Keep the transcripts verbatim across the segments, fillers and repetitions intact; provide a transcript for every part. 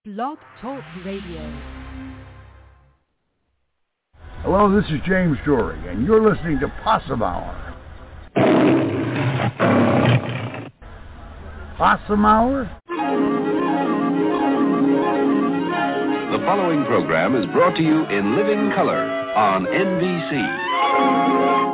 Blog Talk Radio. Hello, this is James Story, and you're listening to Possum Hour. Possum Hour? The following program is brought to you in living color on N B C.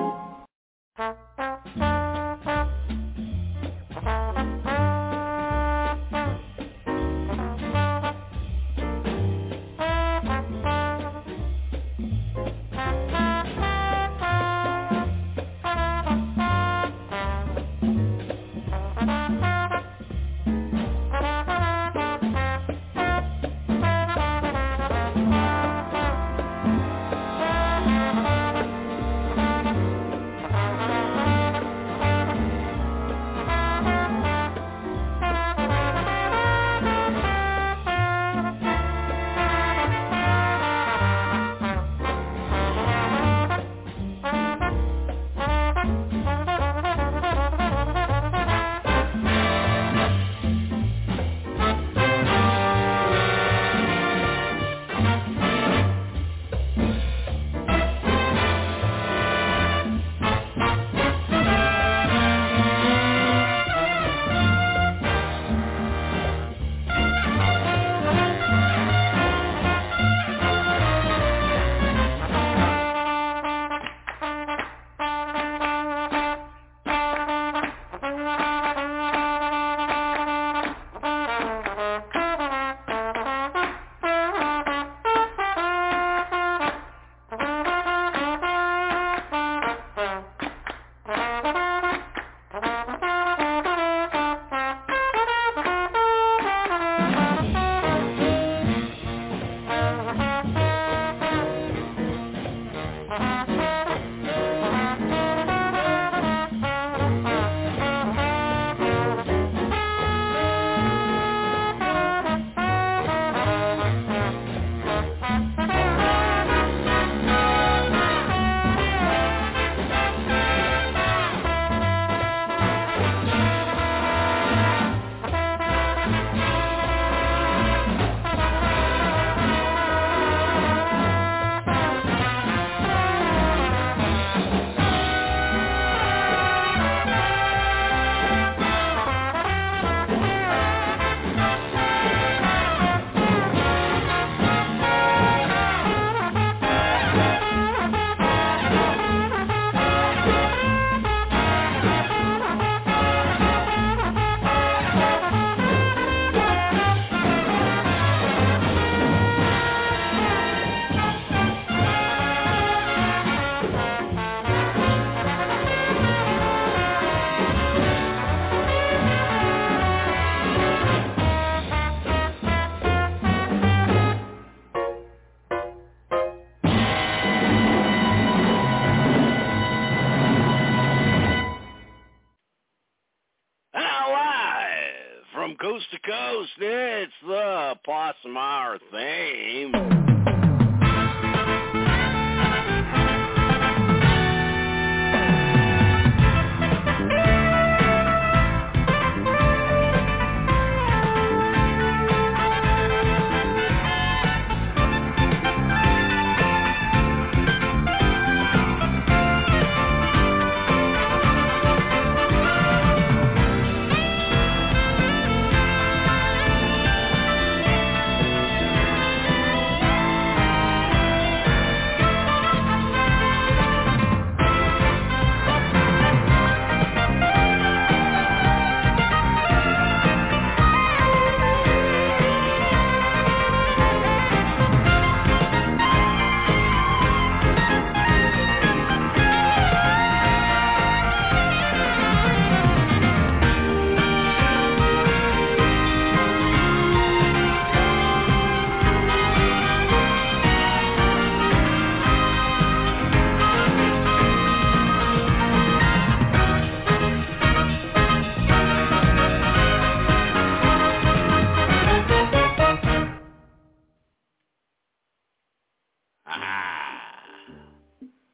Coast to coast, it's the Possum Hour theme.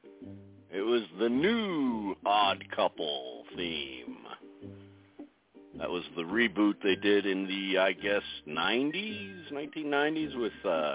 It was the new Odd Couple theme. That was the reboot they did in the, I guess, nineties, nineteen nineties with, uh,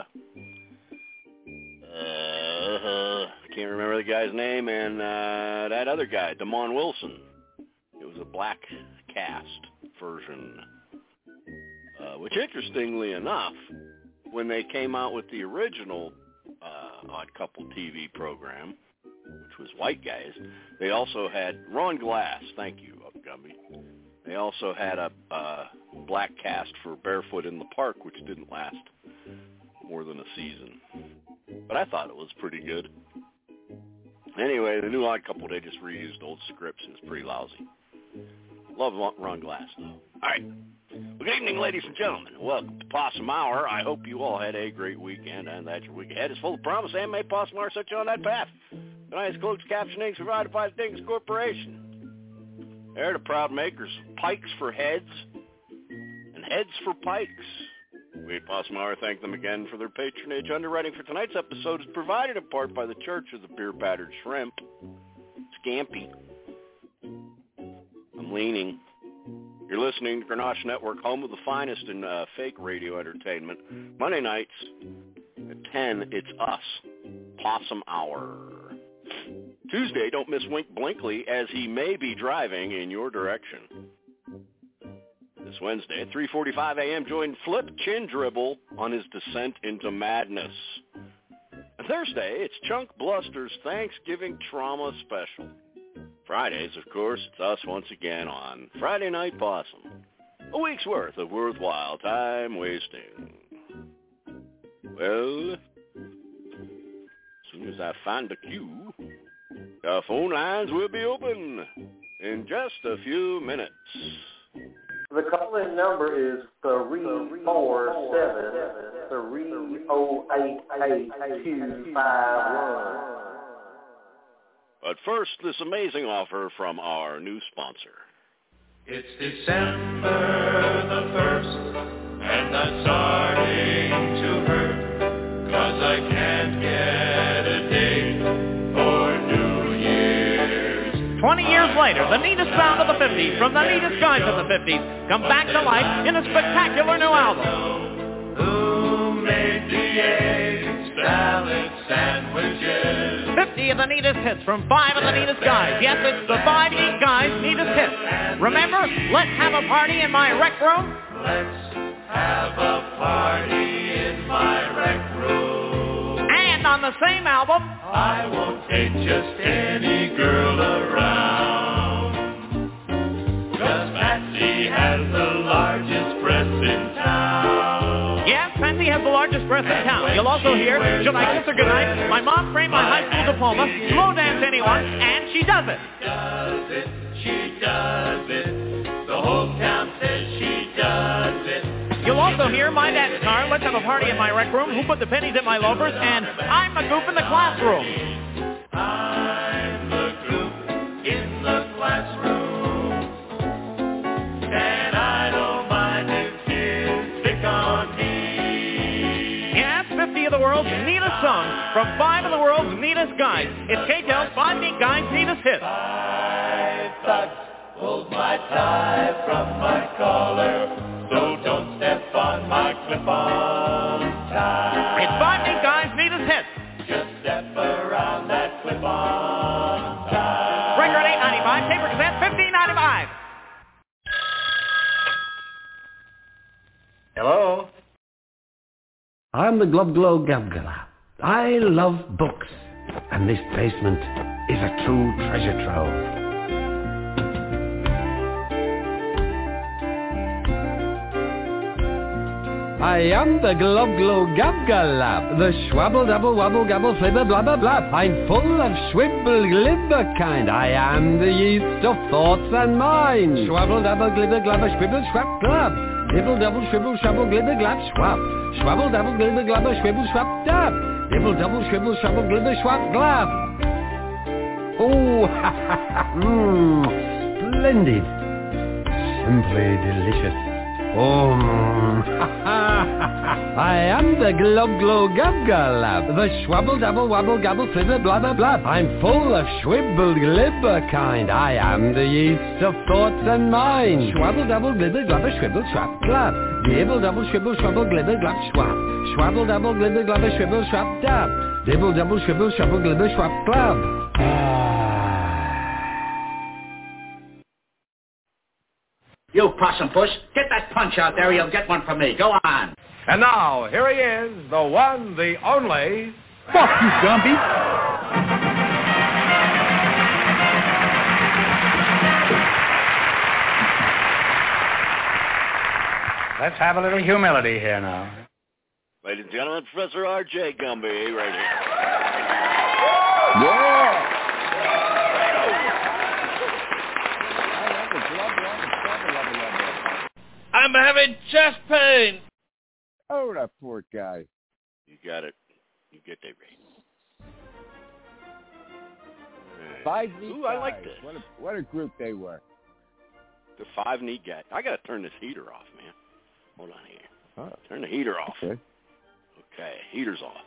uh, I can't remember the guy's name, and uh, that other guy, Damon Wilson. It was a black cast version, uh, which, interestingly enough, when they came out with the original uh, Odd Couple T V program, which was white guys, they also had Ron Glass, thank you, Gumby. They also had a uh, black cast for Barefoot in the Park, which didn't last more than a season. But I thought it was pretty good. Anyway, the new Odd Couple, they just reused old scripts. It was pretty lousy. Love Ron Glass, though. All right. Well, good evening, ladies and gentlemen. Welcome to Possum Hour. I hope you all had a great weekend, and that your week ahead is full of promise, and may Possum Hour set you on that path. Tonight's closed captioning provided by the Dingus Corporation. They're the proud makers of pikes for heads and heads for pikes. We at Possum Hour thank them again for their patronage. Underwriting for tonight's episode is provided in part by the Church of the Beer-Battered Shrimp. Scampi. I'm leaning. You're listening to Grenache Network, home of the finest in uh, fake radio entertainment. Monday nights at ten, it's us, Possum Hour. Tuesday, don't miss Wink Blinkley, as he may be driving in your direction. This Wednesday at three forty-five a.m., join Flip Chin Dribble on his descent into madness. And Thursday, it's Chunk Bluster's Thanksgiving Trauma Special. Fridays, of course, it's us once again on Friday Night Possum. A week's worth of worthwhile time wasting. Well, as soon as I find the cue, our phone lines will be open in just a few minutes. The call-in number is three four seven, three oh eight, eight two five one. But first, this amazing offer from our new sponsor. It's December the first, and I'm starting to hurt, 'cause I can't get a date for New Year's. Twenty years later, the neatest sound of the fifties, from the neatest guys of the fifties, come back to life in a spectacular new album. Who made the egg salad sandwiches? fifty of the neatest hits from five of the neatest guys. Yes, it's the five neat guys' neatest hits. Remember, let's have a party in my rec room? Let's have a party in my rec room. And on the same album, I won't take just any girl around, 'cause Patsy has the largest breasts in town. yes, Patsy has the largest breasts in town. You'll also hear, should I kiss her goodnight? My mom framed my high school diploma, slow dance anyone, and she does it. Does it, she does it. The whole town says she does it. You'll also hear my dance card, let's have a party in my rec room, who put the pennies in my loafers, and I'm a goof in the classroom. I'm the goof in the classroom, and I don't mind if kids pick on me. Yeah, it's fifty of the world's neatest songs from five of the world's neatest guys. It's K T L's Five Neat Guys' neatest hits. Five thugs pulled my tie from my collar, so don't step on my clip-on tie. It's Five Neat Guys' neatest hits. Just step around that clip-on tie. Record eight ninety-five, taper cassette fifteen ninety-five. Hello? I'm the Glub Glow Gabgala. I love books, and this basement is a true treasure trove. I am the Glub Glow Gabgalab, the schwabble dabble wabble gabble flibber blabber blab. I'm full of schwibble glibber kind. I am the yeast of thoughts and minds. Schwabble dabble glibber glabber schwibble schwab glab. Dibble double shwibble shabble glibber glab schwab. Schwabble dabble glibber glabber schwibble schwab dab. Dibble double shwibble shabble glibber schwab glab. Oh, ha ha ha, mmm, splendid. Simply delicious. Oh, mm, ha ha I am the glub glo gub lab, the schwabble dabble wabble gabble flibber blabber blab. I'm full of schwibble glibber kind. I am the yeast of thoughts and mind. Schwabble dabble glibber glabber schwibble schwab glab. Dibble double schwibble schwabble glibber glab schwab. Schwabble dabble glibber glabber schwibble schwab dab. Dibble double schwibble schwabble glibber schwab glab. You possum puss, get that punch out there or you'll get one from me. Go on. And now, here he is, the one, the only... Fuck you, Gumby! Let's have a little humility here now. Ladies and gentlemen, Professor R J Gumby right here. Yeah! I'm having chest pain. Oh, that poor guy. You got it. You get that right. Five neat Ooh, guys. I like this. What a, what a group they were. The five neat guys. I got to turn this heater off, man. Hold on here. Oh. Turn the heater off. Okay. Okay, heater's off.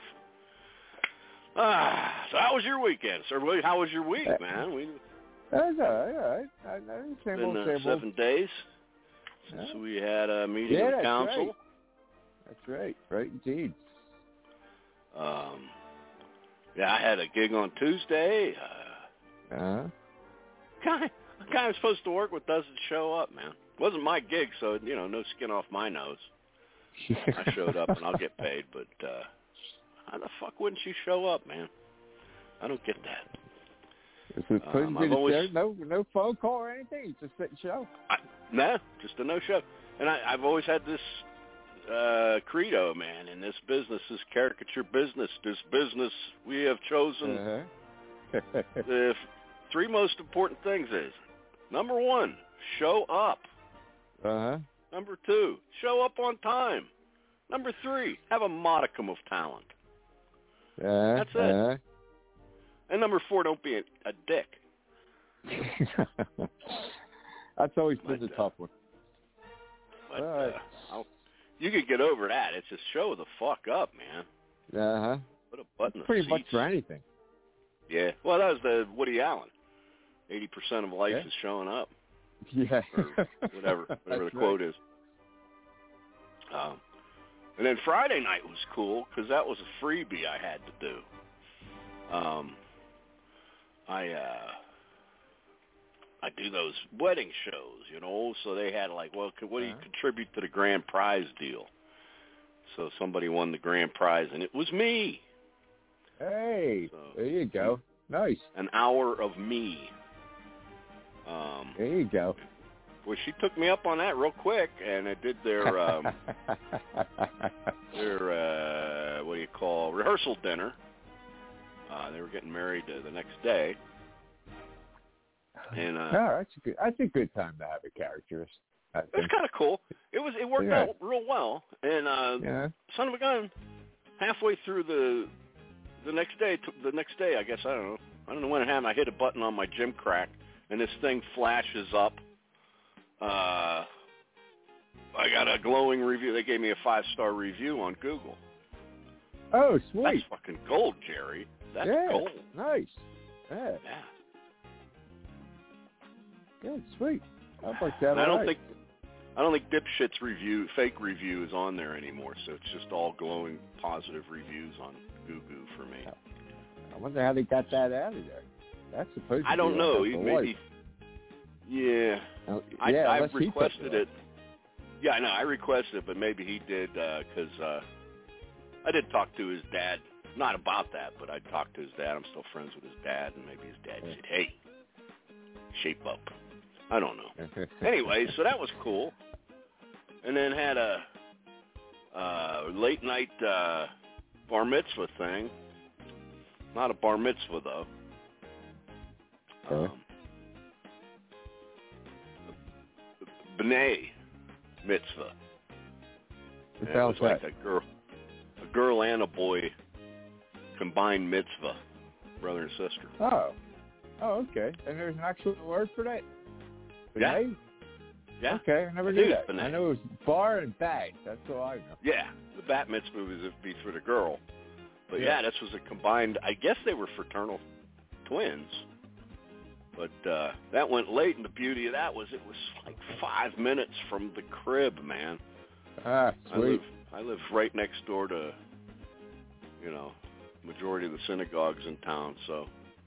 Ah, so how was your weekend, sir? How was your week, man? We That's all right, all right. I, I, same been old, uh, same seven old. days since Yeah. we had a meeting Yeah, of that's council. right. That's right, right indeed. Um, yeah, I had a gig on Tuesday. Uh, Uh-huh. guy, a guy I'm supposed to work with doesn't show up, man. It wasn't my gig, so, you know, no skin off my nose. I showed up and I'll get paid, but uh, how the fuck wouldn't you show up, man? I don't get that. If we put Um, him in I've always- the show, no, no phone call or anything. He just sit and show. I, nah, just a no-show. And I, I've always had this uh, credo, man, in this business, this caricature business, this business we have chosen. Uh-huh. The three most important things is, number one, show up. Uh-huh. Number two, show up on time. Number three, have a modicum of talent. Uh-huh. That's it. Uh-huh. And number four, don't be a, a dick. That's always been But, the uh, tough one. But All right. uh, I'll, you could get over that. It's just show the fuck up, man. Uh-huh. Put a button in the Pretty seats. much for anything. Yeah. Well, that was the Woody Allen. eighty percent of life Yeah. is showing up. Yeah. Or whatever, whatever the That's quote right. is. Um, and then Friday night was cool because that was a freebie I had to do. Um, I uh, I do those wedding shows, you know. So they had like, well, what do you Uh-huh. contribute to the grand prize deal? So somebody won the grand prize, and it was me. Hey, So, there you go. Nice. An hour of me. Um, There you go. well, she took me up on that real quick, and I did their um, their uh, what do you call rehearsal dinner. Uh, they were getting married uh, the next day, and uh, no, that's a good. That's a good time to have a characterist. I it was think. kind of cool. It was it worked Yeah. out real well, and uh, Yeah. son of a gun, halfway through the the next day, t- the next day, I guess I don't know, I don't know when it happened. I hit a button on my gym crack, and this thing flashes up. Uh, I got a glowing review. They gave me a five-star review on Google. Oh, sweet. That's fucking gold, Jerry. That's yeah. gold. Nice. Yeah. Yeah. Good. Sweet. I'll work that And I all don't right. think I don't think Dipshit's review, fake review, is on there anymore. So it's just all glowing positive reviews on Google for me. I wonder how they got that out of there. That's supposed to I don't be know. like He a maybe. Yeah. life. I, yeah, I unless he took requested it. it. Yeah, I know. I requested it, but maybe he did because uh, uh, I did talk to his dad. Not about that, but I talked to his dad. I'm still friends with his dad, and maybe his dad said, "Hey, shape up." I don't know. Anyway, so that was cool. And then had a uh, late night uh, bar mitzvah thing. Not a bar mitzvah though. Um, B'nai mitzvah. What And the it hell's was like that? a girl, a girl and a boy combined mitzvah, brother and sister. Oh. Oh, okay. And there's an actual word for that? Yeah. B'nai? Yeah. Okay, I never I knew think that. it's the I name. know it was bar and bag. That's all I know. Yeah, the bat mitzvah was to be for the girl. But Yeah. yeah, this was a combined, I guess they were fraternal twins. But uh, that went late, and the beauty of that was it was like five minutes from the crib, man. Ah, I sweet. live, I live right next door to, you know, majority of the synagogues in town, so.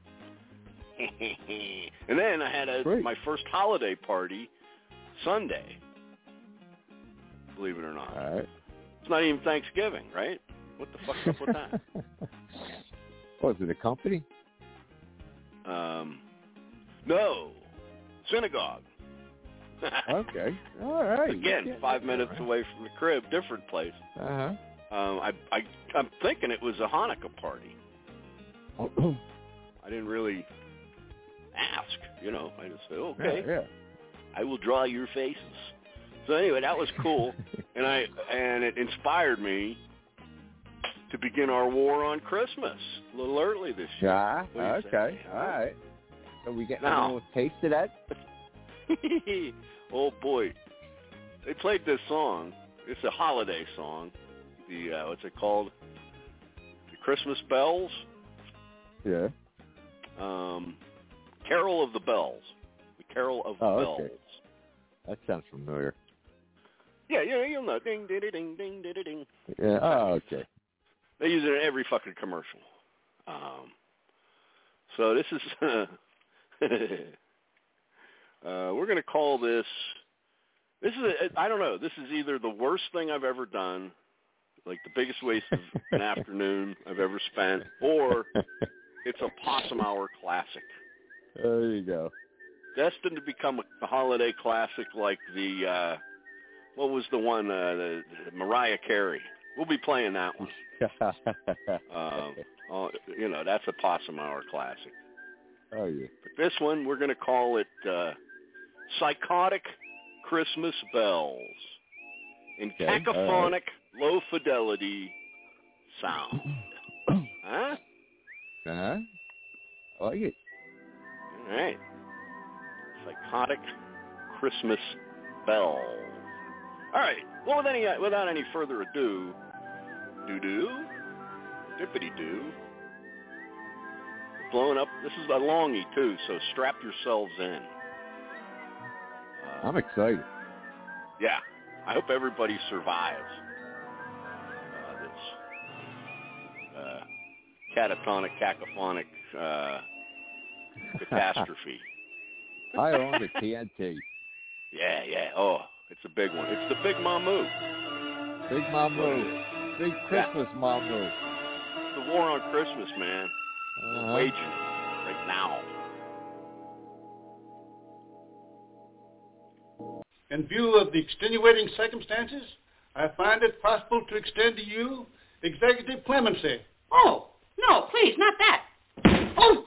And then I had a, my first holiday party Sunday, believe it or not. All right. It's not even Thanksgiving, right? What the fuck's up with that? Was it a company? Um, no, synagogue. Okay, all right. Again, yeah, five minutes right. away from the crib, different place. Uh-huh. Um, I, I, I'm thinking it was a Hanukkah party. I didn't really ask, you know. I just said, okay, Yeah, yeah. I will draw your faces. So anyway, that was cool, and I and it inspired me to begin our war on Christmas a little early this year. Yeah, What do you okay, say? all right. So we get Now- a little taste of that? Oh boy, they played this song. It's a holiday song. The uh, what's it called? The Christmas Bells. Yeah. Um, Carol of the Bells. The Carol of the Oh, Bells. okay. That sounds familiar. Yeah, yeah, you'll know. Ding, ding, ding, ding, ding, ding. Yeah. Oh, okay. They use it in every fucking commercial. Um, so this is. Uh, we're going to call this, this is, a, I don't know, this is either the worst thing I've ever done, like the biggest waste of an afternoon I've ever spent, or it's a Possum Hour classic. There you go. Destined to become a, a holiday classic like the, uh, what was the one, uh, the, the Mariah Carey. We'll be playing that one. um, oh, you know, that's a Possum Hour classic. Oh, yeah. But this one, we're going to call it uh, Psychotic Christmas Bells in Okay, cacophonic, low-fidelity sound. Huh? Uh-huh. I like it. All right. Psychotic Christmas Bells. All right. Well, with any, without any further ado, doo-doo, dippity-doo, blowing up. This is a longie, too, so strap yourselves in. Uh, I'm excited. yeah. I hope everybody survives uh, this uh, catatonic, cacophonic uh, catastrophe. I own the T N T. Yeah, yeah. Oh, it's a big one. It's the Big Mamu. Big Mamu. Big Christmas yeah. Mamu. It's the war on Christmas, man. Uh-huh. We're waging it right now. In view of the extenuating circumstances, I find it possible to extend to you executive clemency. Oh, no, please, not that. Oh!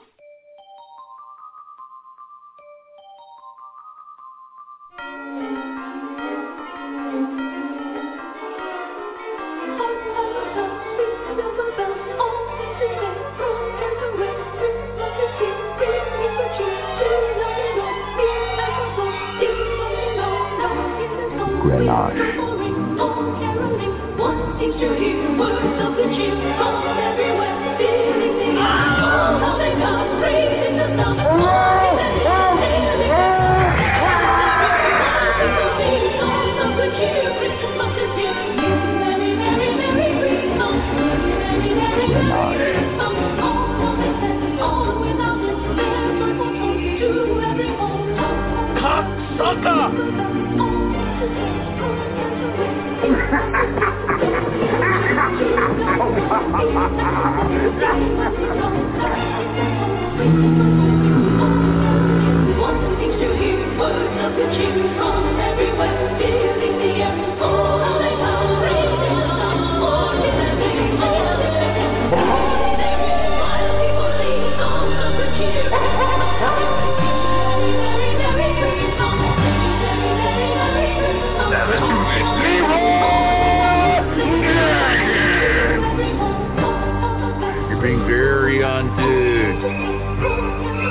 You're being very undude.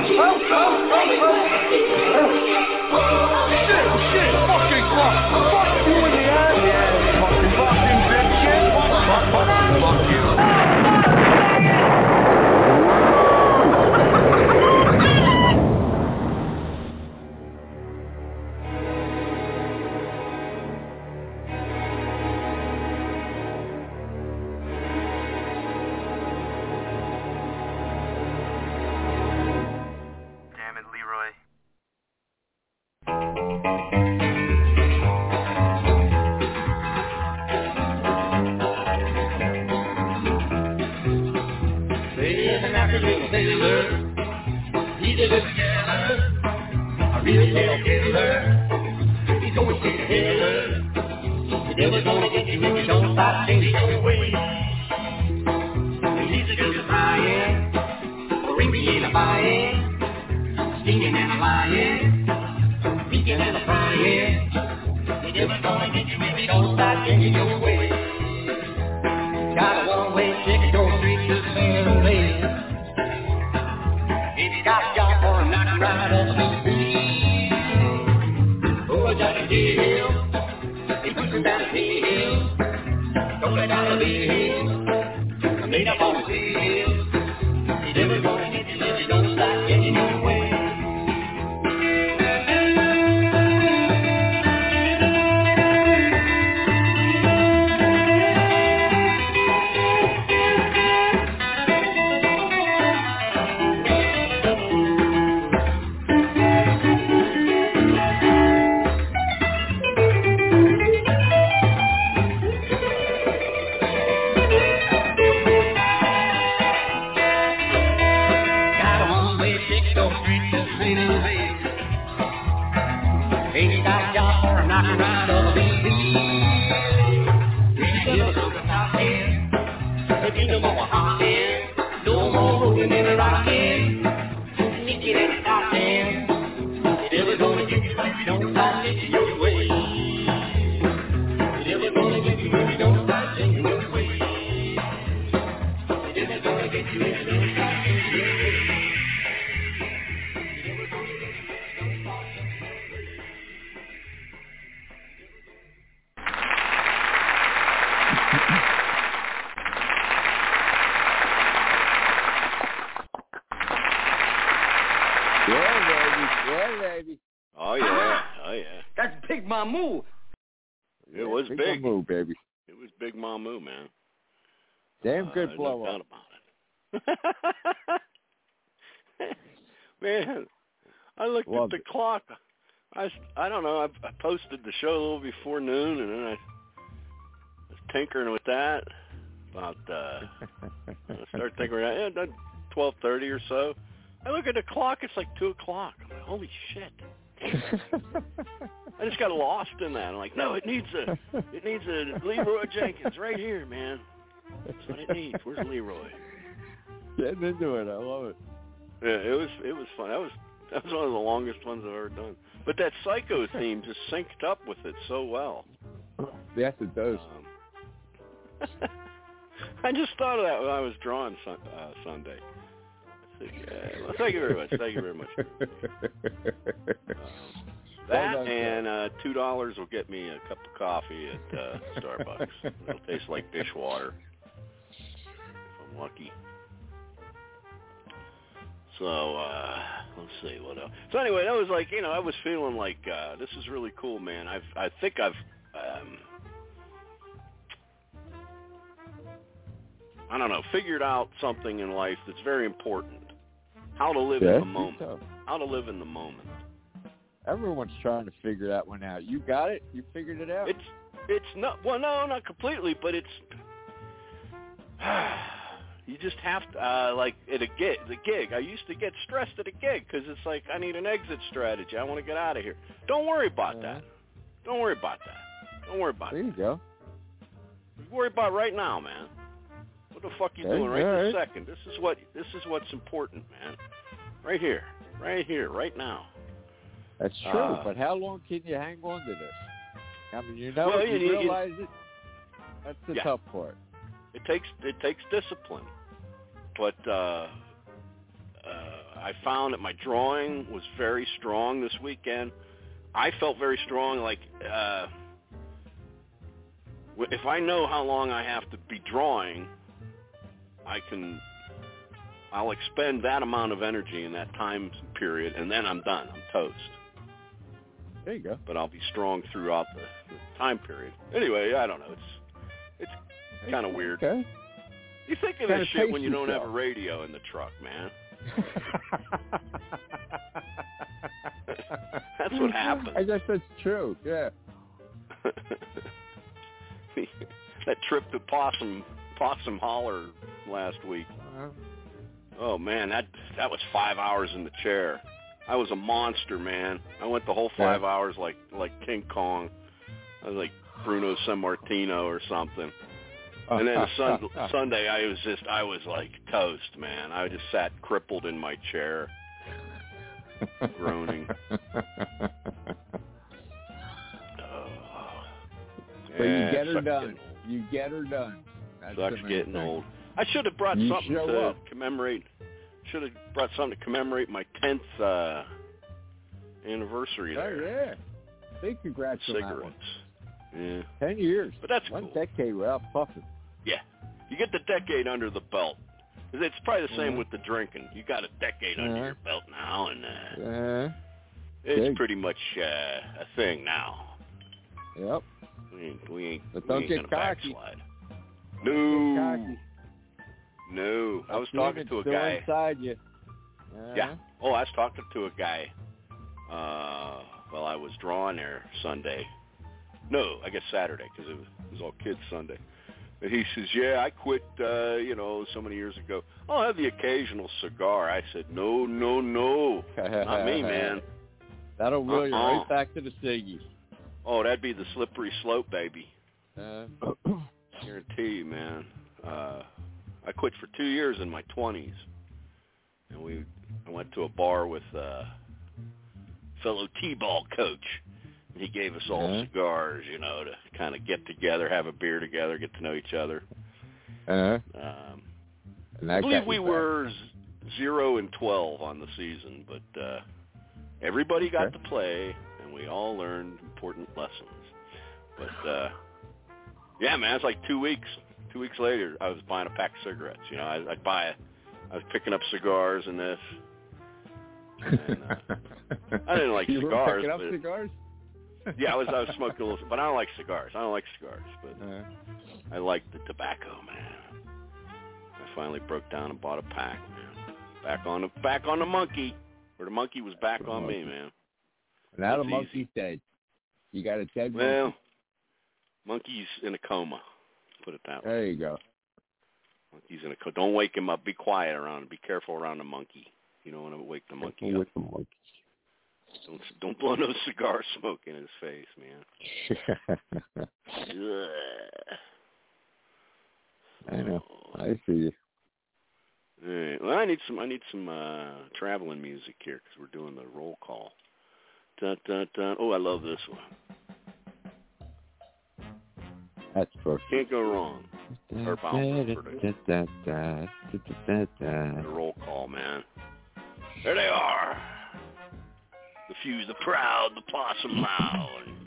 shit, fucking fuck. Fuck you in the ass, yeah. Fucking fucking dipshit. Fuck, fuck, fuck, fuck you. Good blow uh, up. No doubt about it. Man, I looked Love at the it. clock. I, I don't know. I, I posted the show a little before noon, and then I was tinkering with that. About uh, I started thinking, yeah, twelve thirty or so. I look at the clock. It's like two o'clock. I'm like, holy shit! I just got lost in that. I'm like, no, it needs a, it needs a Leroy Jenkins right here, man. That's what it needs. Where's Leroy? Getting into it. I love it. Yeah, it was it was fun. That was that was one of the longest ones I've ever done. But that Psycho theme just synced up with it so well. Yes, it does. Um, I just thought of that when I was drawing sun, uh, Sunday. I said, yeah, well, thank you very much. Thank you very much. Um, that and uh, two dollars will get me a cup of coffee at uh, Starbucks. It'll taste like dishwater. If I'm lucky. So, uh, let's see, what else? So anyway, that was like, you know, I was feeling like, uh, this is really cool, man. I've, I think I've, um, I don't know, figured out something in life that's very important. How to live yeah, in the moment. So. How to live in the moment. Everyone's trying to figure that one out. You got it? You figured it out? It's, it's not, well, no, not completely, but it's, you just have to, uh, like at a gig, the gig, I used to get stressed at a gig because it's like, I need an exit strategy. I want to get out of here. Don't worry about uh-huh. that. Don't worry about that. Don't worry about there that. There you go. Worry about right now, man. What the fuck you okay, doing right right. this second? This is what, this is what's important, man. Right here. Right here. Right now. That's true, uh, but how long can you hang on to this? I mean, you know, well, you, you realize you, it. That's the yeah. tough part. It takes it takes discipline, but uh, uh, I found that my drawing was very strong this weekend. I felt very strong, like uh, if I know how long I have to be drawing, I can, I'll expend that amount of energy in that time period, and then I'm done. I'm toast. There you go. But I'll be strong throughout the, the time period. Anyway, I don't know. It's it's kind of weird. Okay. You think of this shit when you don't have a radio in the truck, man. That's what happens. I guess that's true. Yeah. That trip to Possum Possum Holler last week. Uh-huh. Oh man, that that was five hours in the chair. I was a monster, man. I went the whole five yeah. hours like like King Kong. I was like Bruno Sammartino or something. And then sun, Sunday, I was just, I was like toast, man. I just sat crippled in my chair, groaning. Oh. But Yeah, you get her sucks done. getting old. You get her done. That's Sucks getting thing. old. I should have brought you something to up. commemorate. Should have brought something to commemorate my tenth uh, anniversary there. Oh yeah. Big congrats on that one. Cigarettes. Yeah. Ten years. But that's one cool. decade without puffing. Yeah. You get the decade under the belt. It's probably the same Uh-huh. with the drinking. You got a decade under Uh-huh. your belt now, and uh, Uh, it's big. pretty much uh, a thing now. Yep. We ain't, we ain't, But we don't ain't get gonna cocky. backslide. Don't No. get cocky. No. I was That talking demon's to a still guy. inside you. Uh-huh. Yeah. Oh, I was talking to a guy uh, while I was drawing there Sunday. No, I guess Saturday, because it was, it was all kids Sunday. And he says, yeah, I quit, uh, you know, so many years ago. I'll have the occasional cigar. I said, no, no, no. Not me, man. That'll reel you Uh-uh. right back to the ciggies. Oh, that'd be the slippery slope, baby. Uh, Guarantee you, man. Uh, I quit for two years in my twenties. And we I went to a bar with uh, fellow T-ball coach. He gave us all Uh-huh. cigars, you know, to kind of get together, have a beer together, get to know each other. uh, Um, and I that believe got we you back. were z- zero and twelve on the season, but uh, everybody got Okay. to play, and we all learned important lessons. But uh, yeah, man, it's like two weeks. Two weeks later, I was buying a pack of cigarettes. You know, I, I'd buy a, I was picking up cigars and this. And, uh, I didn't like you cigars. were picking up but, cigars? yeah, I was I was smoking a little, but I don't like cigars. I don't like cigars, but Uh, I like the tobacco, man. I finally broke down and bought a pack, man. Back on the back on the monkey, or the monkey was back The on me, monkey. man. now the That's monkey's easy. dead. You got a dead Well, monkey. monkey's in a coma. Put it that way. There you go. Monkey's in a coma. Don't wake him up. Be quiet around him. Be careful around the monkey. You don't want to wake the monkey up. With the monkey. Don't don't blow no cigar smoke in his face, man. Ugh. I know. I see you. All right. Well, I need some. I need some uh, traveling music here because we're doing the roll call. Dun, dun, dun. Oh, I love this one. That's perfect. Can't go wrong. Herb Alpert for the, the roll call, man. There they are. The Fuse, the Proud, the Possum Lounge.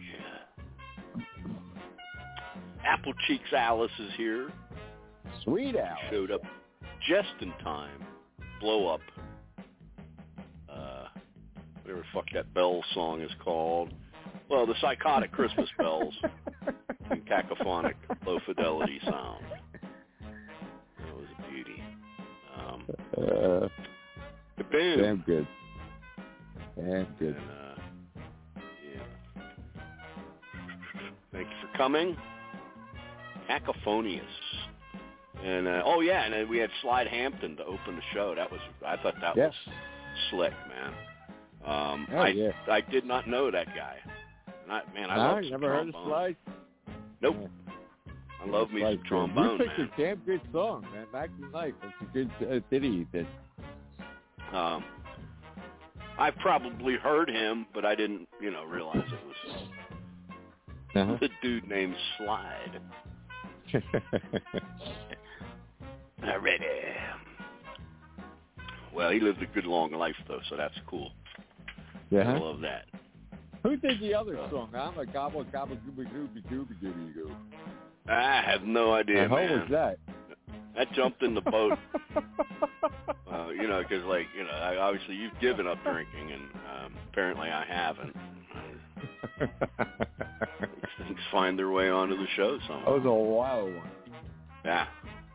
Apple Cheeks Alice is here. Sweet Alice. Showed up just in time. Blow Up. Uh, whatever the fuck that Bells song is called. Well, the Psychotic Christmas Bells. And cacophonic, low-fidelity sound. That was a beauty. Um, Uh, boom. damn good. Damn good. And, uh, yeah. Thank you for coming. Cacophonious. And, uh, oh, yeah, and then we had Slide Hampton to open the show. That was, I thought that Yes. was slick, man. Um, Oh, I, yeah. I did not know that guy. And I, man, I no, love you some never heard of trombone. Slide? Nope. Yeah. I love me Slide some trombone, You picked man. a damn good song, man. Back in life. That's a good uh, ditty you did. Um, I probably heard him, but I didn't, you know, realize it was Uh-huh. the dude named Slide. Alrighty. Well, he lived a good long life, though, so that's cool. Yeah. I love that. Who did the other song? I'm a gobble, gobble, gooby, gooby, gooby, gooby, goo. I have no idea, How man. was that? That jumped in the boat. uh, you know, because, like, you know, I, obviously you've given up drinking, and um, apparently I haven't. These things find their way onto the show somehow. That was a wild one. Yeah.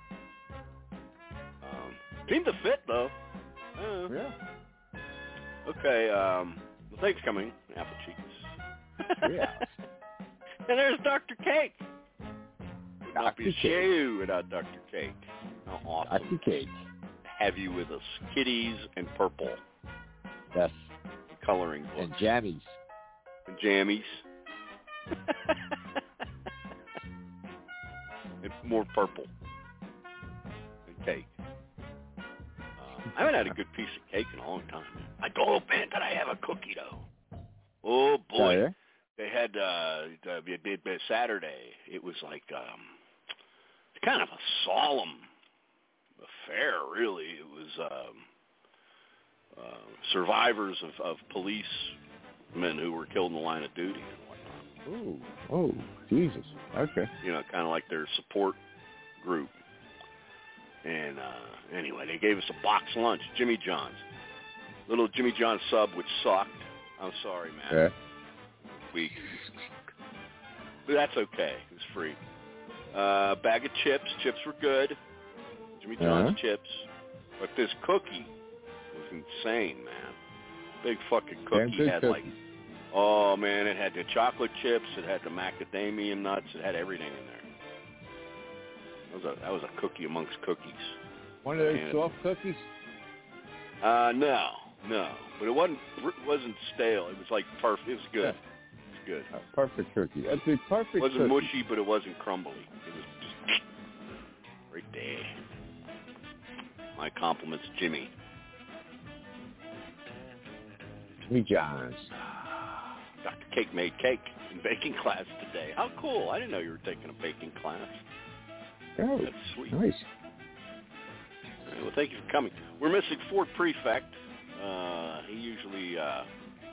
Um, seemed to fit, though. Uh, yeah. Okay, um, well, thanks for coming, Apple Cheeks. Yeah. And there's Doctor Cake. Would not Doctor be a show without Doctor Cake. How awesome. Doctor Cake. Have you with us. Kitties and purple. Yes. Coloring books. And jammies. And jammies. And more purple. And cake. Uh, I haven't had a good piece of cake in a long time. I oh man, did I have a cookie though? Oh boy. Oh, yeah? They had uh, uh Saturday. It was like um, kind of a solemn affair, really. It was um, uh, survivors of, of policemen who were killed in the line of duty and whatnot. Oh, oh, Jesus. Okay. You know, kind of like their support group. And uh, anyway, they gave us a box lunch, Jimmy John's. Little Jimmy John's sub, which sucked. I'm sorry, man. Yeah. Weak. But that's okay. It was free. Uh, bag of chips. Chips were good. Jimmy John's uh-huh. chips. But this cookie was insane, man. Big fucking cookie. Big had cookie. like, oh man, it had the chocolate chips. It had the macadamia nuts. It had everything in there. That was a, that was a cookie amongst cookies. One of those and soft cookies? Uh, no, no. But it wasn't it wasn't stale. It was like perfect. It was good. Yeah. It was good. A perfect cookie. That's a perfect It wasn't cookie. mushy, but it wasn't crumbly. It was just right there. My compliments, Jimmy. Jimmy John's. Doctor Cake made cake in baking class today. How cool. I didn't know you were taking a baking class. Oh, that's sweet. Nice. All right, well, thank you for coming. We're missing Fort Prefect. Uh, he usually uh,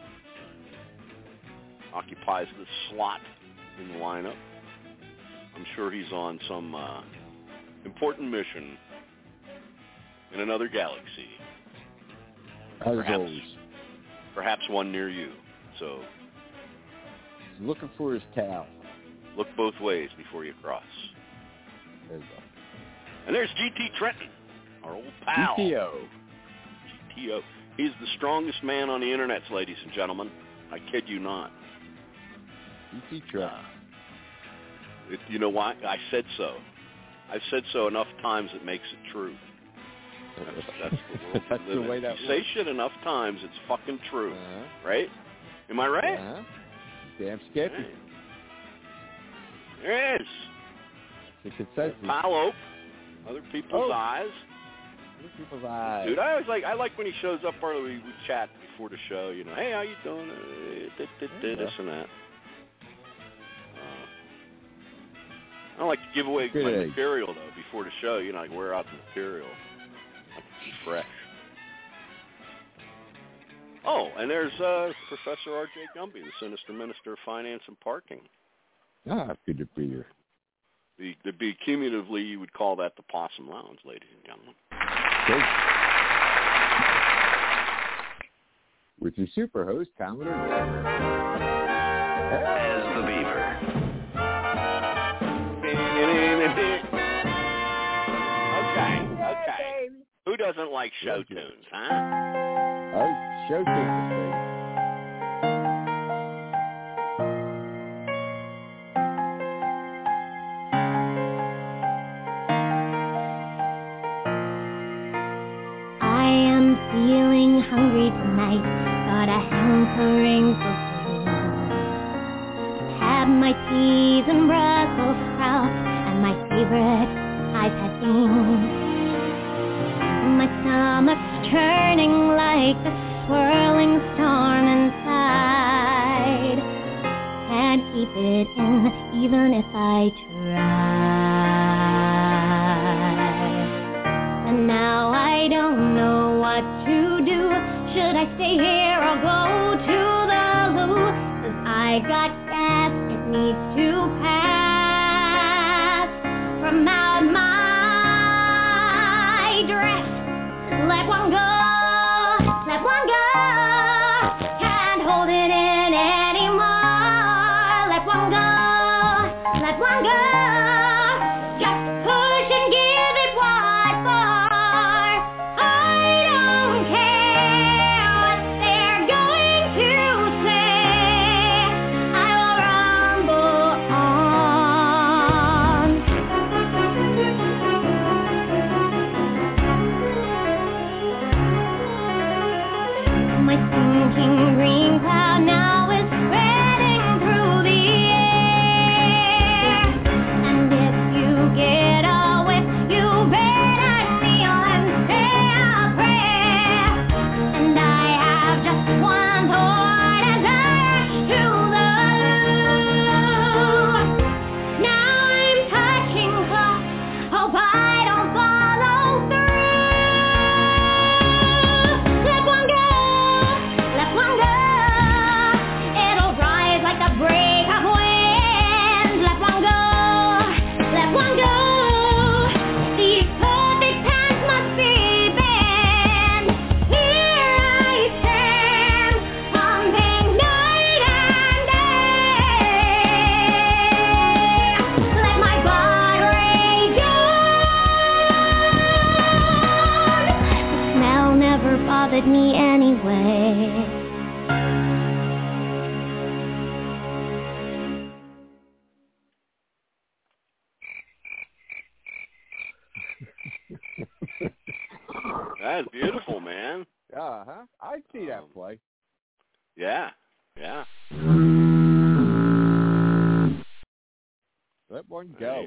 occupies the slot in the lineup. I'm sure he's on some uh, important mission in another galaxy. As perhaps, always. perhaps one near you. So, he's looking for his towel. Look both ways before you cross. There you go. And there's G T Trenton, our old pal. G T O. G T O. He's the strongest man on the internet, ladies and gentlemen. I kid you not. G T Trenton. Uh, it, you know why? I said so. I've said so enough times it makes it true. That's, that's the world That's we live the way in. that If you works. say shit enough times, it's fucking true. Uh-huh. Right? Am I right? Uh-huh. Damn skippy. Right. There it is. The consensus. Pal Ope. Other people's Oh. eyes. Other people's eyes. Dude, I always like I like when he shows up early. We, we chat before the show. You know, hey, how you doing? Uh, did, did, did, this and that. Uh, I don't like to give away Good my egg. material though before the show. You know, like wear out the material. I like to be fresh. Oh, and there's uh, Professor R J Gumby, the Sinister Minister of Finance and Parking. Ah, good to be here. The, the be cumulatively, you would call that the Possum Lounge, ladies and gentlemen. Great. With your super host, Commodore Never. As the Beaver. Okay, okay. Who doesn't like show tunes, huh? Oh, show tunes, baby. Feeling hungry tonight, got a hankering for food. Have my peas and Brussels sprouts and my favorite iPad beans. My stomach's churning like the swirling storm inside. Can't keep it in even if I try. And now I don't know what what to do. Should I stay here or go to the loo? 'Cause I got gas, it needs to pass from out my dress. Let one go, let one go. Can't hold it in anymore. Let one go, let one go. Just push and give it what for. I don't care what they're going to say. I will rumble on. My thinking green cloud now is spreading through the air. And if you get a whiff, you better kneel and say a prayer. And I have just one thought as I rush to the loo. Now I'm touching clock, hope I don't follow through. Let one go, let one go. It'll rise like the break of wind. Let one go, let one go. These perfect hands must be bent. Here I stand, pumping night and day. Let my blood rage on. The smell never bothered me anyway. That's beautiful, man. Uh huh. I'd see that play. Yeah, yeah. Let one go.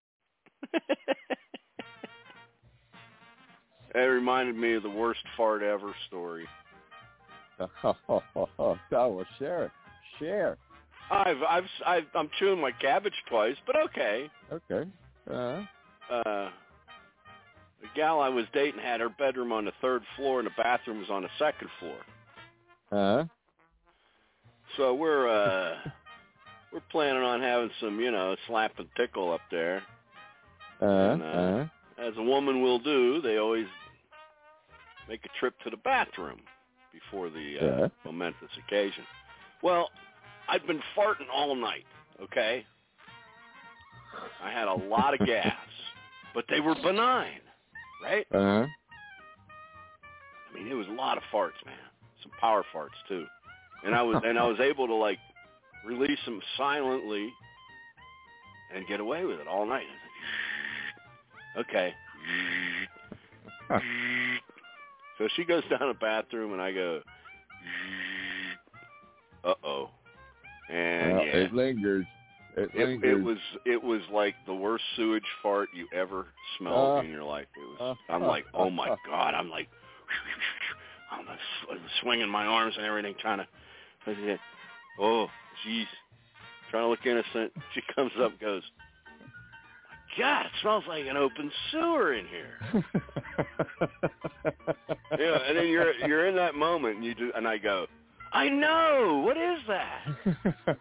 That reminded me of the worst fart ever story. Oh, well, share it. Share. I've, I've, I've, I'm chewing my cabbage twice, but okay. Okay. Uh-huh. Uh, the gal I was dating had her bedroom on the third floor, and the bathroom was on the second floor. Uh-huh. So we're, uh, we're planning on having some, you know, slap and tickle up there. Uh-huh. And, uh, uh-huh. as a woman will do, they always make a trip to the bathroom before the uh, Yeah. momentous occasion. Well, I'd been farting all night, okay? I had a lot of gas, but they were benign, right? Uh-huh. I mean, it was a lot of farts, man. Some power farts, too. And I was and I was able to, like, release them silently and get away with it all night. Okay. So she goes down the bathroom, and I go, uh-oh. And Well, yeah, it lingers. It, it, lingers. it was it was like the worst sewage fart you ever smelled Uh, in your life. It was. uh, I'm like, oh my uh, god! I'm like, I'm like swinging my arms and everything, trying to. Oh, jeez, trying to look innocent. She comes up, and goes, my God, it smells like an open sewer in here. Yeah, and then you're you're in that moment, and you do, and I go, I know. What is that?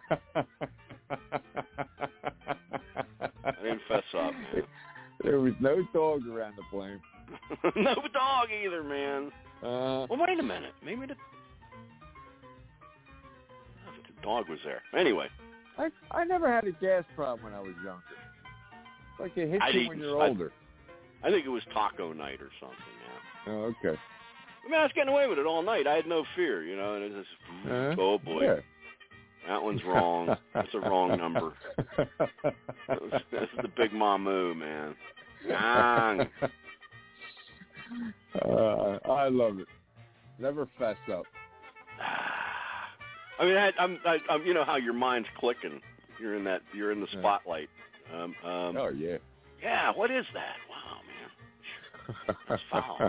I didn't fess up, man. There was no dog around the plane. No dog either, man. Uh, well, wait a minute. Maybe the, the dog was there. Anyway. I I never had a gas problem when I was younger. It's like it hits I'd you eaten, when you're I, older. I think it was taco night or something, yeah. Oh, okay. I mean, I was getting away with it all night. I had no fear, you know. And it's just, Uh, oh, boy. yeah. That one's wrong. That's a wrong number. That was, that's the big mamu, man. Yang. Uh, I love it. Never fess up. I mean, I, I'm, I, I'm, you know how your mind's clicking. You're in that. You're in the spotlight. Um, um, oh yeah. Yeah. What is that? Wow, man. That's foul.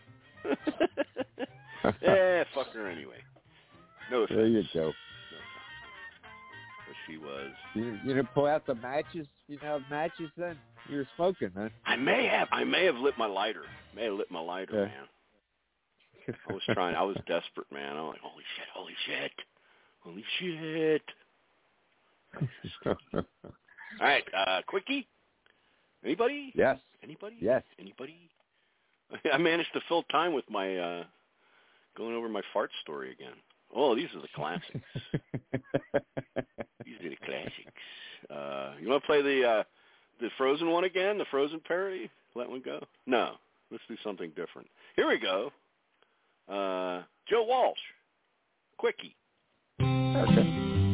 Yeah, fuck her anyway. No offense. There you go. No offense. But she was. You, you didn't pull out the matches? You didn't have matches then? You were smoking, man. I may have. I may have lit my lighter. May have lit my lighter, Yeah. man. I was trying. I was desperate, man. I'm like, holy shit, holy shit, holy shit. All right, uh, quickie. Anybody? Yes. Anybody? Yes. Anybody? I managed to fill time with my uh, going over my fart story again. Oh, these are the classics. These are the classics. Uh, you want to play the uh, the Frozen one again? The Frozen parody? Let one go? No. Let's do something different. Here we go. Uh, Joe Walsh. Quickie. Okay.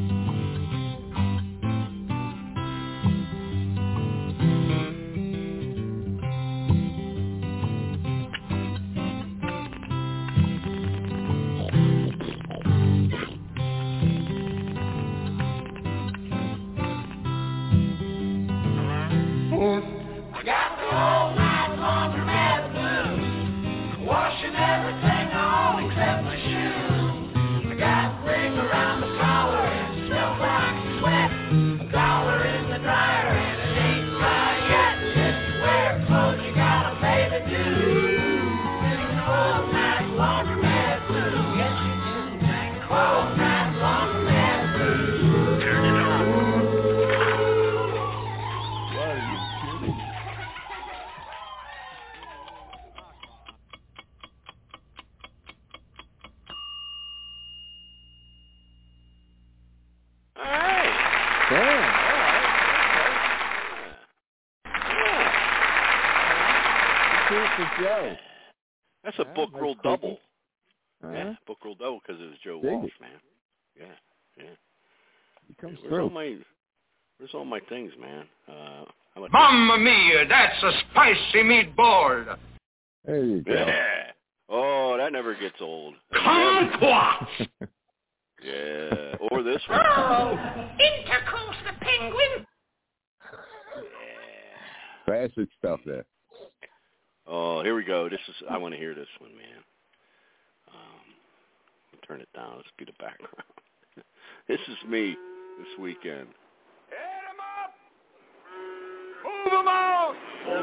Joe. That's a yeah, book roll double. Uh-huh. Yeah, book roll double because it was Joe Dig Walsh, it. man. Yeah, yeah. He comes where's through. all my Where's all my things, man? Uh, how about Mamma mia, that's a spicy meatball. There you go. Yeah. Oh, that never gets old. Kumquat. Yeah. Or this one. Oh, intercourse the penguin. Yeah. Classic stuff there. Oh, here we go. This is. I want to hear this one, man. Um, turn it down. Let's be the background. This is me this weekend. Hit him up! Move him out!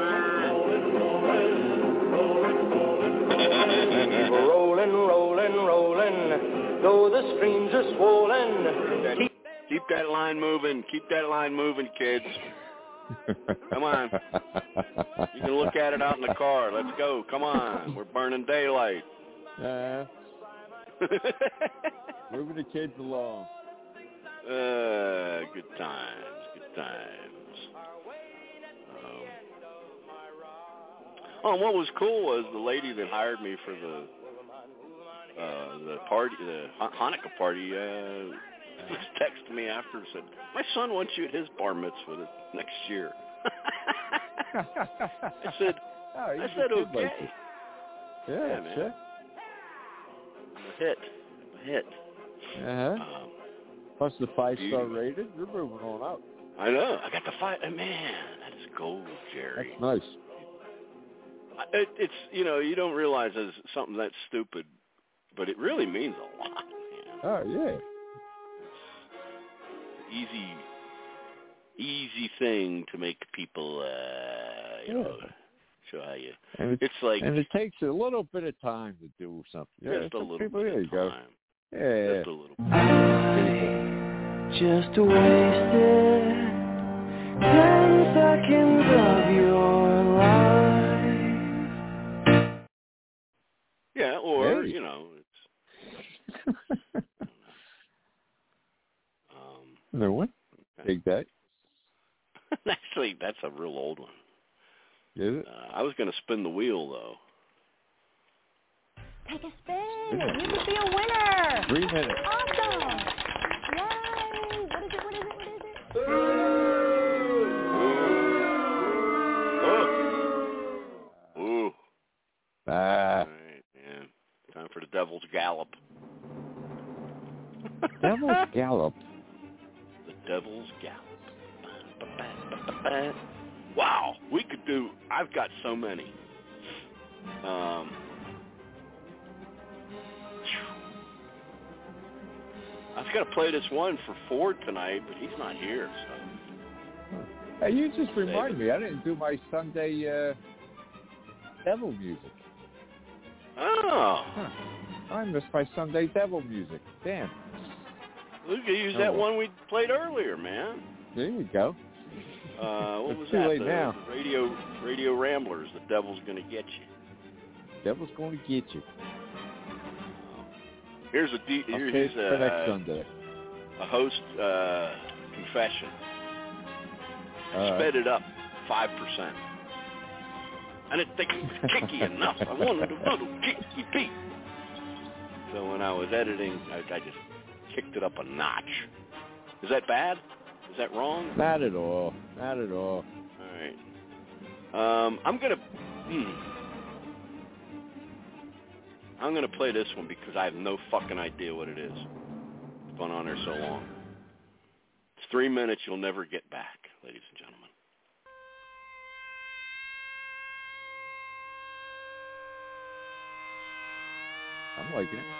Rolling, rolling, rolling, though the streams are swollen. Keep, keep that line moving. Keep that line moving, kids. Come on. You can look at it out in the car. Let's go. Come on. We're burning daylight. Uh, moving the kids along. Uh, good times. Good times. Um, oh, and what was cool was the lady that hired me for the uh, the party, the Hanukkah party, uh, just texted me after and said, "My son wants you at his bar mitzvah this next year." I said, oh, I said, okay. Like yeah, yeah, man. Sure. I'm a hit. I'm a hit. Uh-huh. Um, Plus the five-star rated, you're moving on out. I know. I got the five. Man, that is gold, Jerry. That's nice. It, it's, you know, you don't realize it's something that stupid, but it really means a lot, man. Oh, yeah. Easy, easy thing to make people, uh, you yeah. know, show how you. And it, it's like, and it takes a little bit of time to do something. Yeah, just a little people, bit there of you go. time. Yeah, just a little. Just wasted ten seconds of your life. Yeah, or hey. you know, it's. um, no one. Take that. Actually, that's a real old one. Is it? Uh, I was going to spin the wheel though. Take a spin. You could be a winner. Three minutes. Awesome. Yay. What is it? What is it? What is it? Ooh. Ooh. Ah. All right, man. Time for the Devil's Gallop. Devil's Gallop. The Devil's Gallop. Wow. We could do, I've got so many. Um, I was going to play this one for Ford tonight, but he's not here, so. Hey, you just remind me. I didn't do my Sunday uh, Devil music. Oh. Huh. Timeless by Sunday Devil Music. Damn. We could use Oh, that well. one we played earlier, man. There you go. Uh, what was It's too that? late the now. Radio Radio Ramblers. The Devil's Gonna Get You. Devil's going to get you. Here's a de- I'll here's say it for next a, Sunday. a host uh, confession. Uh, Sped it up five percent. I didn't think it was kicky enough. I wanted a little kicky beat. So when I was editing, I, I just kicked it up a notch. Is that bad? Is that wrong? Not at all. Not at all. All right. Um, I'm gonna. Hmm. I'm gonna play this one because I have no fucking idea what it is. It's gone on there so long. It's three minutes you'll never get back, ladies and gentlemen. I'm liking it.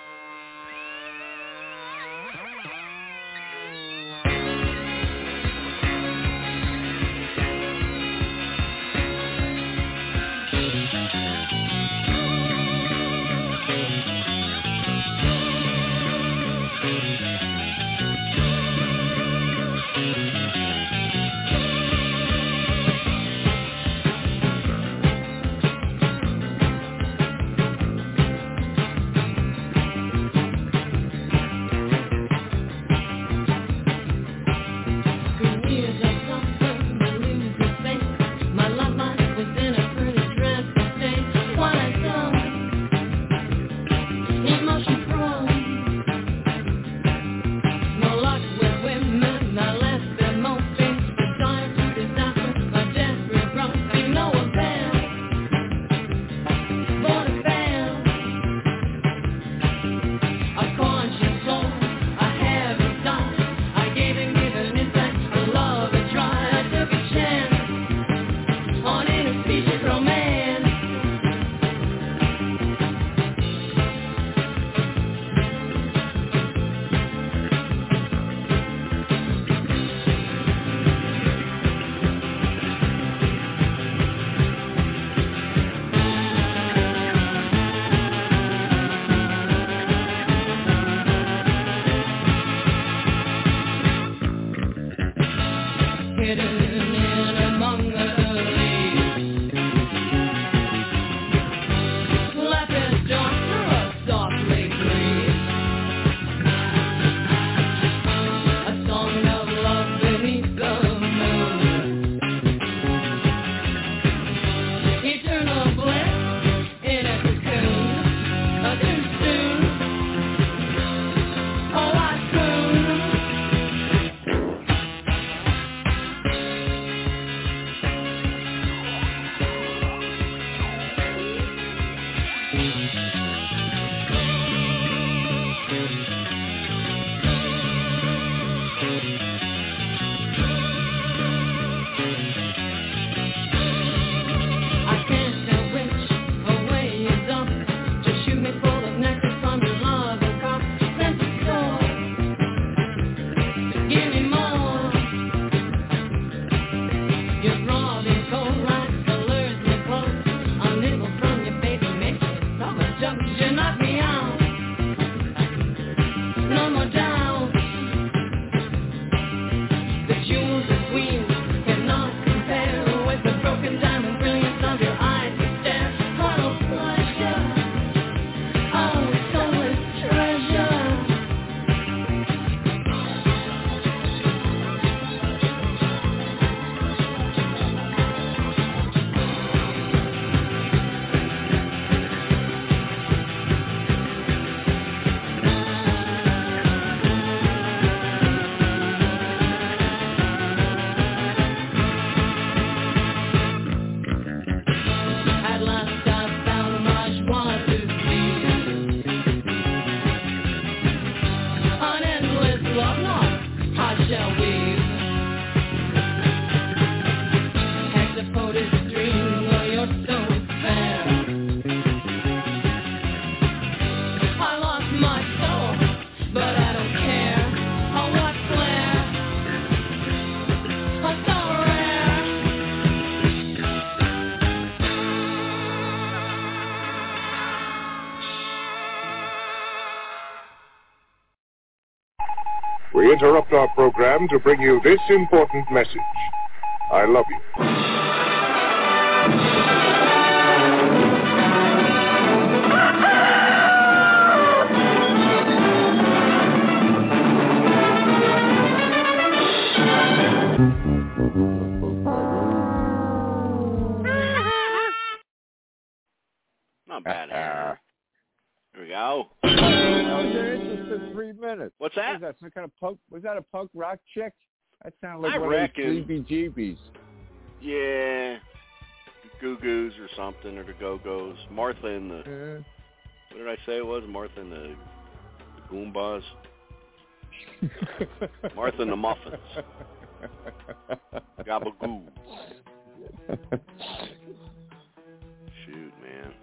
we interrupt our program to bring you this important message. I love you. Not bad, Aaron. Here we go. That was an interesting three minutes. What's that? Was that some kind of punk? Was that a punk rock chick? That sounded like I one reckon. of those G B Gs. Yeah, the Goo Goos or something, or the Go Go's. Martha and the. Uh, what did I say it was? Martha and the, the Goombas. Martha and the Muffins. Gabagoo. Shoot, man.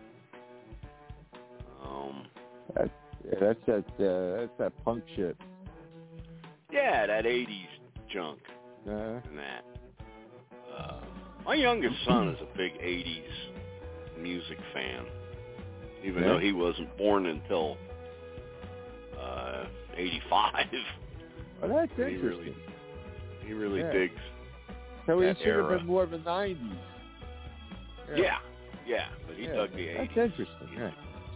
Um. That's, yeah, that's that. Uh, that's that punk shit. Yeah, that eighties junk Uh, and that. Uh, my youngest son is a big eighties music fan, even yeah. though he wasn't born until uh, eighty-five. Well, that's he interesting. really, he really yeah. digs. So he that should era. have been more of a nineties. Yeah, yeah, yeah but he yeah. dug the eighties. That's interesting. Yeah.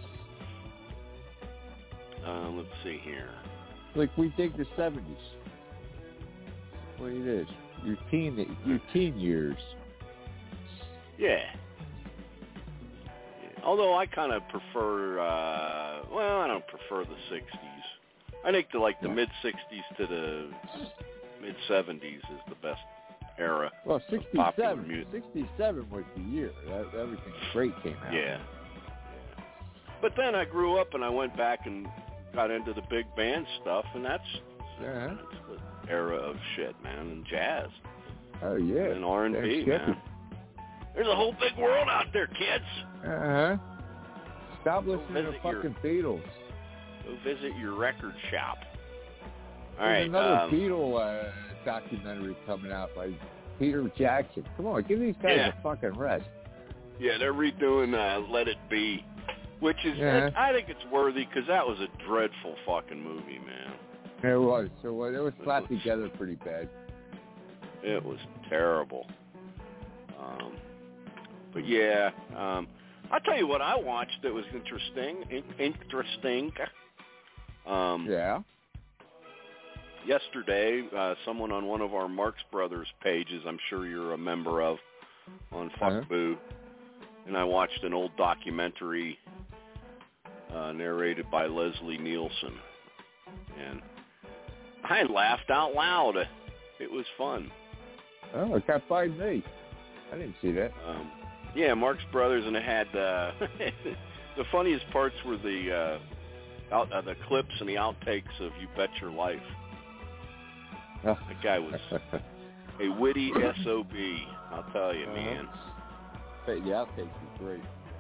Uh, let's see here. Like we dig the seventies. What it is? Your teen, your teen years. Yeah. yeah. Although I kind of prefer, uh, well, I don't prefer the sixties. I think the, like the mid sixties to the mid seventies is the best era. Well, of popular sixty-seven. music. sixty-seven was the year. That, everything great came out. Yeah. yeah. But then I grew up and I went back and got into the big band stuff, and that's, yeah. that's the era of shit, man, and jazz. Oh yeah. And R and B, That's man. There's a whole big world out there, kids. Uh huh. Stop listening to visit fucking your- Beatles. Go visit your record shop. All There's right. another um, Beatle uh, documentary coming out by Peter Jackson. Come on, give these guys Yeah. a fucking rest. Yeah, they're redoing uh, Let It Be, which is, Yeah. I think it's worthy because that was a dreadful fucking movie, man. It was. So uh, it was slapped together pretty bad. It was terrible. Um, but yeah, um, I'll tell you what I watched that was interesting. In- interesting. Um, yeah. Yesterday, uh, someone on one of our Marx Brothers pages, I'm sure you're a member of, on Fuck Uh-huh. Boo, and I watched an old documentary uh, narrated by Leslie Nielsen, and I laughed out loud. It was fun. Oh, it got by me. I didn't see that. Um, yeah, Marx Brothers, and it had uh, the funniest parts were the uh, out, uh, the clips and the outtakes of "You Bet Your Life." Oh. That guy was a witty S O B. I'll tell you, Uh-huh. man. But the outtakes was great.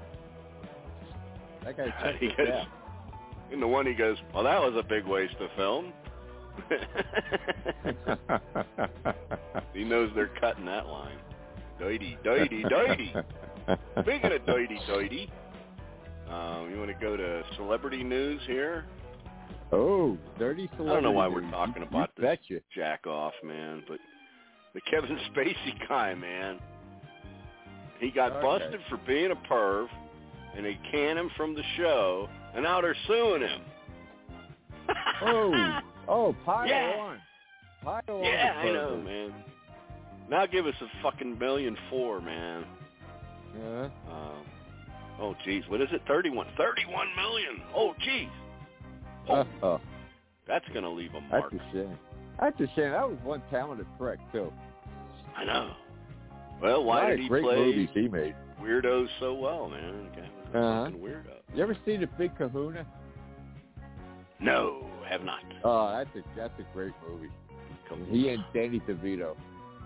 That guy checked He it goes, out. in the one he goes, "Well, that was a big waste of film." He knows they're cutting that line. Doity, doity, doity. Speaking of doity, doity, um, you want to go to celebrity news here? Oh, dirty celebrity. I don't know why news. we're talking You- about you this betcha. jack off, man, but the Kevin Spacey guy, man, he got Okay. busted for being a perv, and they canned him from the show, and now they're suing him. Oh, oh, pile Yeah. on. Pile on. Yeah, the I know, pervert. man. Now give us a fucking million four, man. Yeah. Um, oh, geez, what is it? Thirty-one, thirty-one million. Oh, geez. Oh, Oh, that's gonna leave a that's mark. a shame. That's a shame. That was one talented prick too. I know. Well, A why lot did of he great play movies he made. weirdos so well, man? Okay, Uh-huh. fucking weirdo. You ever seen The Big Kahuna? No, have not. Oh, that's a that's a great movie. He and Danny DeVito.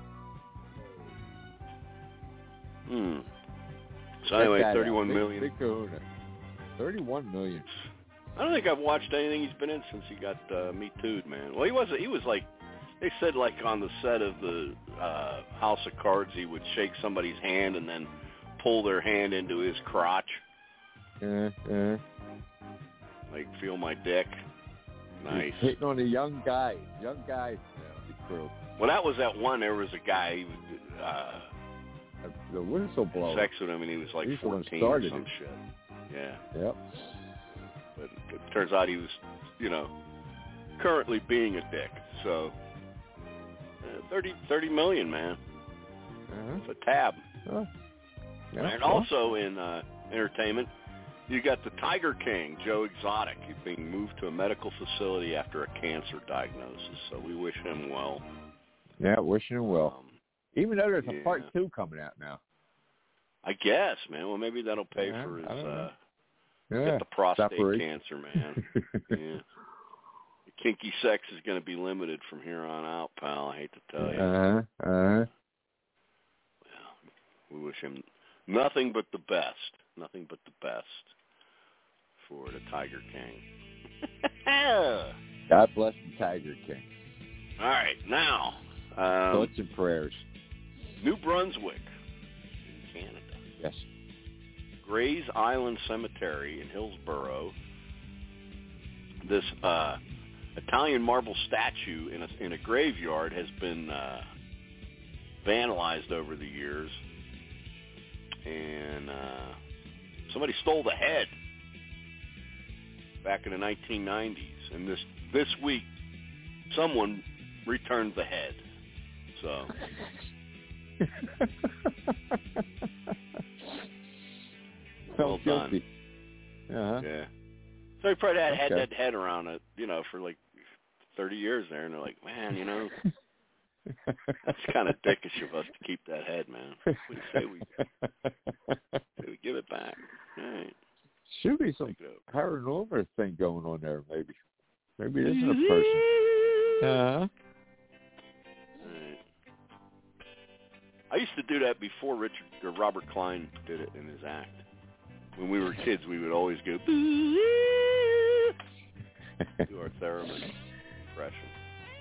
Hmm. So Check anyway, that out. thirty-one Big- million. Big Kahuna. Thirty-one million. I don't think I've watched anything he's been in since he got uh, Me Too'd, man. Well, he was he was like, they said like on the set of the uh, House of Cards, he would shake somebody's hand and then pull their hand into his crotch, Uh, uh, like feel my dick. Nice. He's hitting on the young guys. Young guys now, the crew. Well, that was that one. There was a guy, he was, uh, the whistleblower. sex with him, and he was like He's the one fourteen or started some it. shit. Yeah. Yep. But it turns out he was, you know, currently being a dick. So, uh, thirty, thirty million, man. Uh-huh. It's a tab. Oh. Yeah, and well. also in uh, entertainment, you got the Tiger King, Joe Exotic. He's being moved to a medical facility after a cancer diagnosis. So we wish him well. Yeah, wishing him well. Um, Even though there's yeah. a part two coming out now. I guess, man. Well, maybe that'll pay Yeah, for his I don't know. uh, Yeah. get the prostate Separate. cancer, man. Yeah. The kinky sex is going to be limited from here on out, pal. I hate to tell you. Uh-huh. Uh-huh. We wish him nothing but the best. Nothing but the best for the Tiger King. God bless the Tiger King. All right, now. Um, Thoughts and prayers. New Brunswick in Canada. Yes. Grays Island Cemetery in Hillsborough. This uh, Italian marble statue in a, in a graveyard has been uh, vandalized over the years. And uh, somebody stole the head back in the nineteen nineties. And this, this week, someone returned the head. So... well done. Uh-huh. Yeah. So he probably had, had Okay. that head around it, you know, for like thirty years there, and they're like, man, you know, that's kind of dickish of us to keep that head, man. We say we, say we give it back. All right. Should be some paranormal thing going on there, maybe. Maybe it isn't a person. Uh-huh. I used to do that before Richard or Robert Klein did it in his act. When we were kids, we would always go do our theremin impression.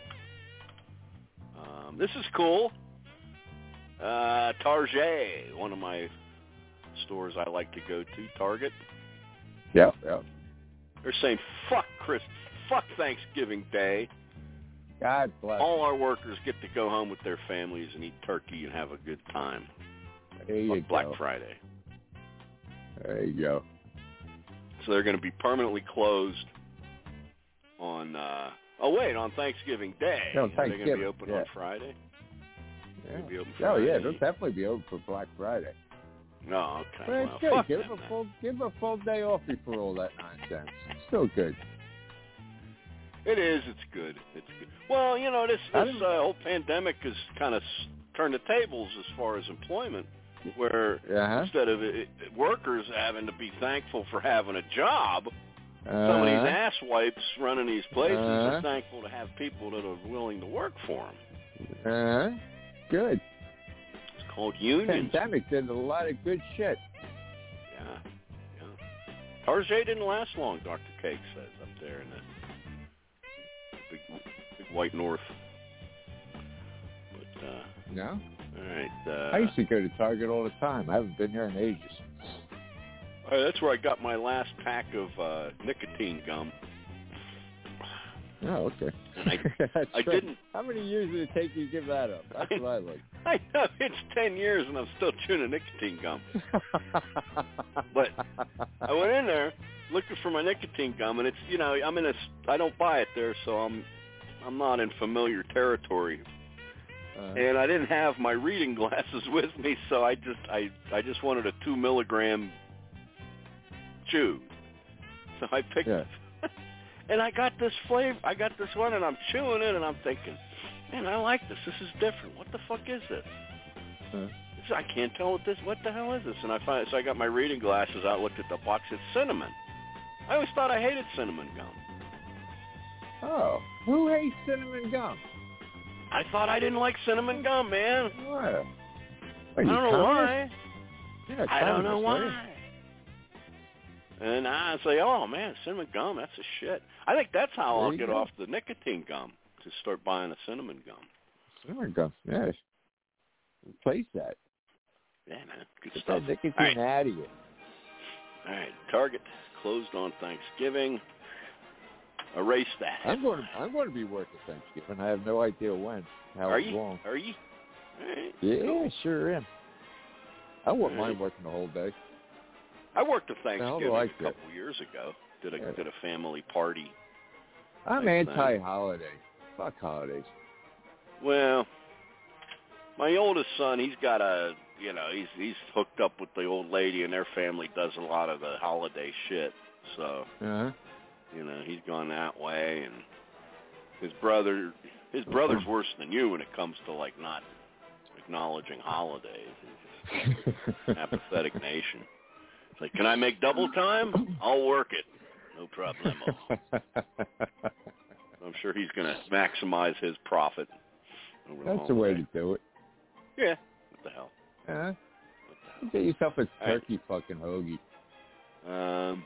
Um, this is cool. Uh, Target, one of my stores I like to go to, Target. Yeah, yeah. They're saying fuck Chris, fuck Thanksgiving Day. God bless. All our workers get to go home with their families and eat turkey and have a good time. There you on Black go. Friday. There you go. So they're going to be permanently closed on, uh, oh, wait, on Thanksgiving Day. No, Are they going to Thanksgiving, be open yeah. on Friday? Yeah. Be open Oh, Friday? yeah, they'll definitely be open for Black Friday. No, okay. But it's well, good. fuck Give them, them a then. full, give them a full day off before all that nonsense. It's still good. It is. It's good. It's good. Well, you know, this, this uh, whole pandemic has kind of s- turned the tables as far as employment, where Uh-huh. instead of it, workers having to be thankful for having a job, some of these Uh-huh. asswipes running these places Uh-huh. are thankful to have people that are willing to work for them. Uh-huh. Good. It's called unions. Pandemic did a lot of good shit. Yeah. Yeah. Target didn't last long, Doctor Cake says, up there in the big, big white north. But, uh, No? all right. Uh, I used to go to Target all the time. I haven't been here in ages. all right, that's where I got my last pack of uh, nicotine gum. Oh, okay. And I, That's I right. didn't. How many years did it take you to give that up? That's what I like. I know, it's ten years and I'm still chewing a nicotine gum. But I went in there looking for my nicotine gum, and it's, you know, I'm in a, I don't buy it there, so I'm, I'm not in familiar territory. Uh, And I didn't have my reading glasses with me, so I just, I, I just wanted a two milligram chew. So I picked yeah. it. And I got this flavor, I got this one, and I'm chewing it, and I'm thinking, man, I like this. This is different. What the fuck is this? Uh, This- I can't tell what this, what the hell is this? And I find, so I got my reading glasses out, looked at the box. It's cinnamon. I always thought I hated cinnamon gum. oh, who hates cinnamon gum? I thought I didn't like cinnamon gum, man. What? I don't know why. Yeah, I don't know communist, why. And I say, oh, man, cinnamon gum, that's a shit. I think that's how There I'll you get go. off the nicotine gum, to start buying the cinnamon gum. Cinnamon gum, yes. Replace that. Yeah, man, good Get stuff. that nicotine All right. out of you. All right, Target closed on Thanksgiving. erase that. I'm going to, I'm going to be working Thanksgiving. I have no idea when, how Are you? long. Are you? Right. Yeah, Cool. sure am. I wouldn't Right. mind working the whole day. I worked a Thanksgiving like a couple that. years ago. Did a Yeah. did a family party. I'm Like anti-holiday. Fuck holidays. Well, my oldest son, he's got a, you know, he's he's hooked up with the old lady, and their family does a lot of the holiday shit. So, Uh-huh. you know, he's gone that way, and his brother, his brother's worse than you when it comes to like not acknowledging holidays. He's just an apathetic nation. It's like, can I make double time? I'll work it. No problemo. I'm sure he's going to maximize his profit. Over the That's the way to do it. Yeah. What the hell? Uh-huh. Get yourself a All turkey fucking hoagie. Um.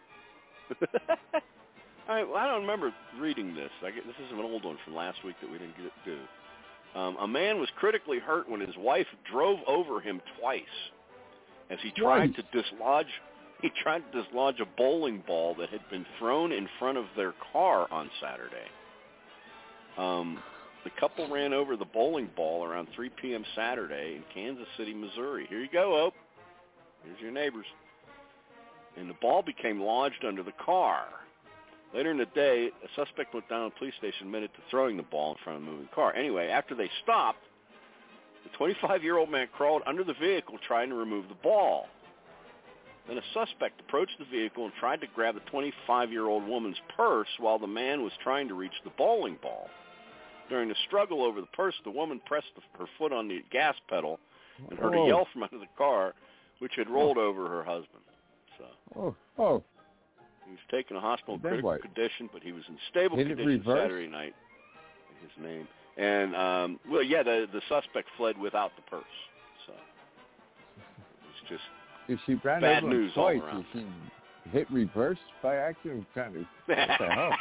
All right, well, I don't remember reading this. I get, this is an old one from last week that we didn't get to do. Um, a man was critically hurt when his wife drove over him twice as he tried Twice? to dislodge. He tried to dislodge a bowling ball that had been thrown in front of their car on Saturday. Um, the couple ran over the bowling ball around three p.m. Saturday in Kansas City, Missouri. Here you go, Ope. Here's your neighbors. And the ball became lodged under the car. Later in the day, a suspect went down to the police station admitted to throwing the ball in front of the moving car. Anyway, after they stopped, the twenty-five-year-old man crawled under the vehicle trying to remove the ball. Then a suspect approached the vehicle and tried to grab the twenty-five-year-old woman's purse while the man was trying to reach the bowling ball. During the struggle over the purse, the woman pressed her foot on the gas pedal and heard Oh. a yell from under the car, which had rolled over her husband. So Oh, oh. he was taken to hospital in Then critical what? condition, but he was in stable Did it condition reverse? Saturday night. His name. And, um, well, yeah, the, the suspect fled without the purse. So it was just If she ran bad over him news all twice, around. if she hit reverse by accident, kind of, what the hell?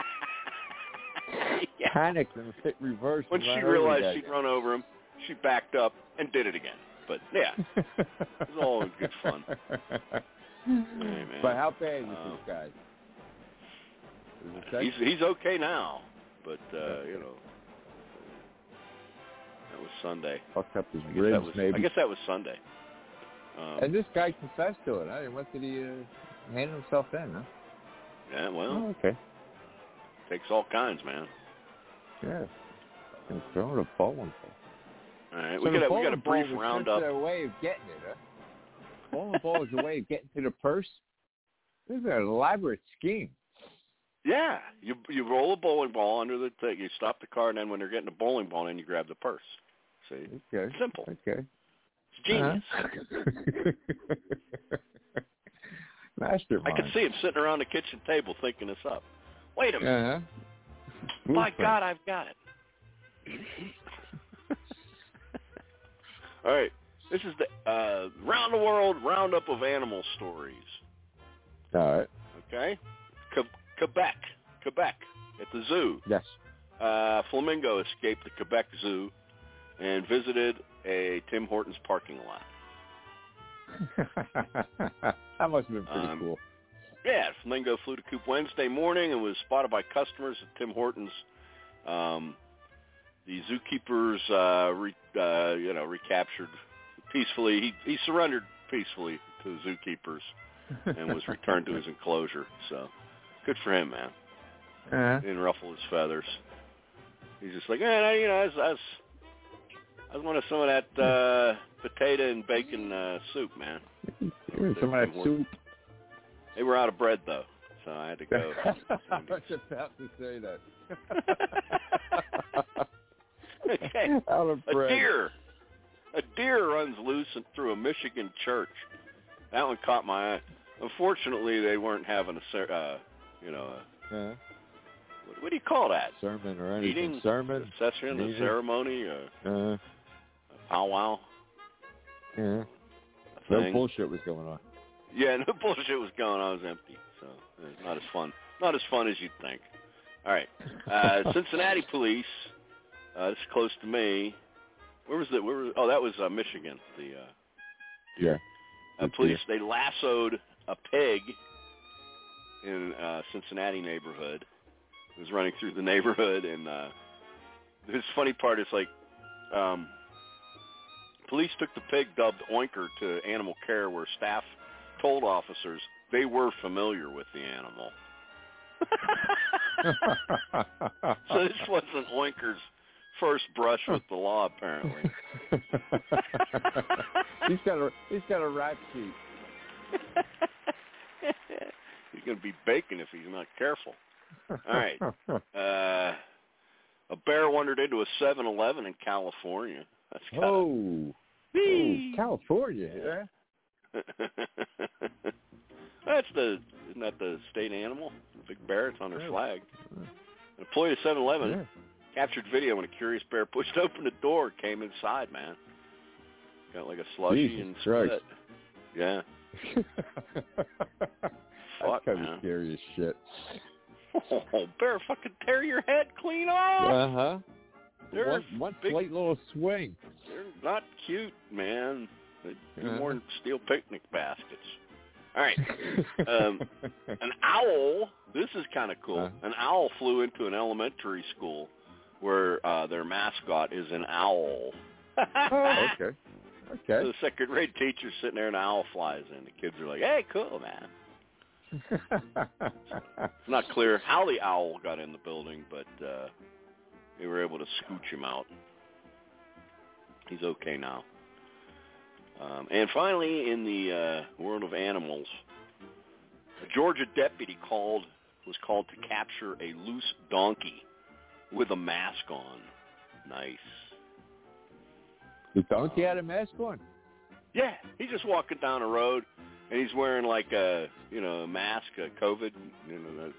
Yeah. Panicked and hit reverse. When and she ran over realized the she'd guy. run over him, she backed up and did it again. But, yeah, it was all in good fun. Hey, man. But how bad is Uh, this guy? Is it safe? He's he's okay now, but uh, you know, that was Sunday. Fucked up his I guess ribs, that was, maybe. I guess that was Sunday. Um, And this guy confessed to it. Huh? What did he uh, hand himself in? Huh? yeah, well, Oh, okay. takes all kinds, man. Yeah. And throwing a bowling ball. All right, So we the got a, we got a bowling ball brief was roundup. just a way of getting it, huh? Bowling ball is a way of getting to the purse. This is an elaborate scheme. Yeah, you you roll a bowling ball under the thing, you stop the car, and then when they're getting the bowling ball in, you grab the purse. See, Okay. simple. Okay. It's genius. Uh-huh. Mastermind. I could see him sitting around the kitchen table thinking this up. Wait a minute. Uh-huh. My God, I've got it. All right. This is the uh, round the world roundup of animal stories. All right. Okay? Que- Quebec. Quebec. At the zoo. Yes. Uh, flamingo escaped the Quebec Zoo and visited a Tim Hortons parking lot. That must have been pretty Um, cool. Yeah, flamingo flew to coop Wednesday morning and was spotted by customers at Tim Hortons. Um, the zookeepers, uh, re, uh, you know, recaptured peacefully. He, he surrendered peacefully to the zookeepers and was returned to his enclosure. So, good for him, man. Uh-huh. Didn't ruffle his feathers. He's just like, man, you know, I was, I was, I was wanting some of that uh, potato and bacon uh, soup, man. Give me some of that soup. They were out of bread, though, so I had to go. I was about to say that. Okay. Out of A bread. deer. A deer runs loose through a Michigan church. That one caught my eye. Unfortunately, they weren't having a, ser- uh, you know, a, Uh-huh. what, what do you call that? Sermon or anything. Meeting? Sermon. A session, a Meeting. ceremony, a, Uh, a powwow. yeah. a No thing. bullshit was going on. Yeah, no bullshit was going on. It was empty, so it's not as fun. Not as fun as you'd think. All right. Uh, Cincinnati police, uh, this is close to me. Where was it? Where was, oh, that was uh, Michigan. The uh, Yeah. uh, police, they lassoed a pig in uh, Cincinnati neighborhood was running through the neighborhood, and uh, this funny part is like, um, police took the pig dubbed Oinker to animal care, where staff told officers they were familiar with the animal. So this wasn't Oinker's first brush with the law, apparently. he's got a he's got a rap sheet. He's going to be bacon if he's not careful. All right. Uh, a bear wandered into a seven eleven in California. That's kind oh, oh, California, yeah. That's the isn't that the state animal? The big bear. It's on their flag. An employee of seven eleven yeah. captured video when a curious bear pushed open the door, came inside. Man, got like a slushy Jesus and Christ. split. Yeah. That's kind of scary as shit. Oh, bear fucking tear your head clean off. Uh huh. They're one, one big, slight little swing. They're not cute, man. They do uh-huh. more than steal picnic baskets. All right. Um, an owl. This is kind of cool. Uh, an owl flew into an elementary school where uh, their mascot is an owl. Oh, okay. Okay. So the second grade teacher's sitting there, and an owl flies in. The kids are like, "Hey, cool, man." It's not clear how the owl got in the building, but uh, they were able to scooch him out. He's okay now. Um, and finally, in the uh, world of animals, a Georgia deputy called was called to capture a loose donkey with a mask on. Nice. The donkey had a mask on? Yeah, he's just walking down the road, and he's wearing like a, you know, a mask, a COVID, you know,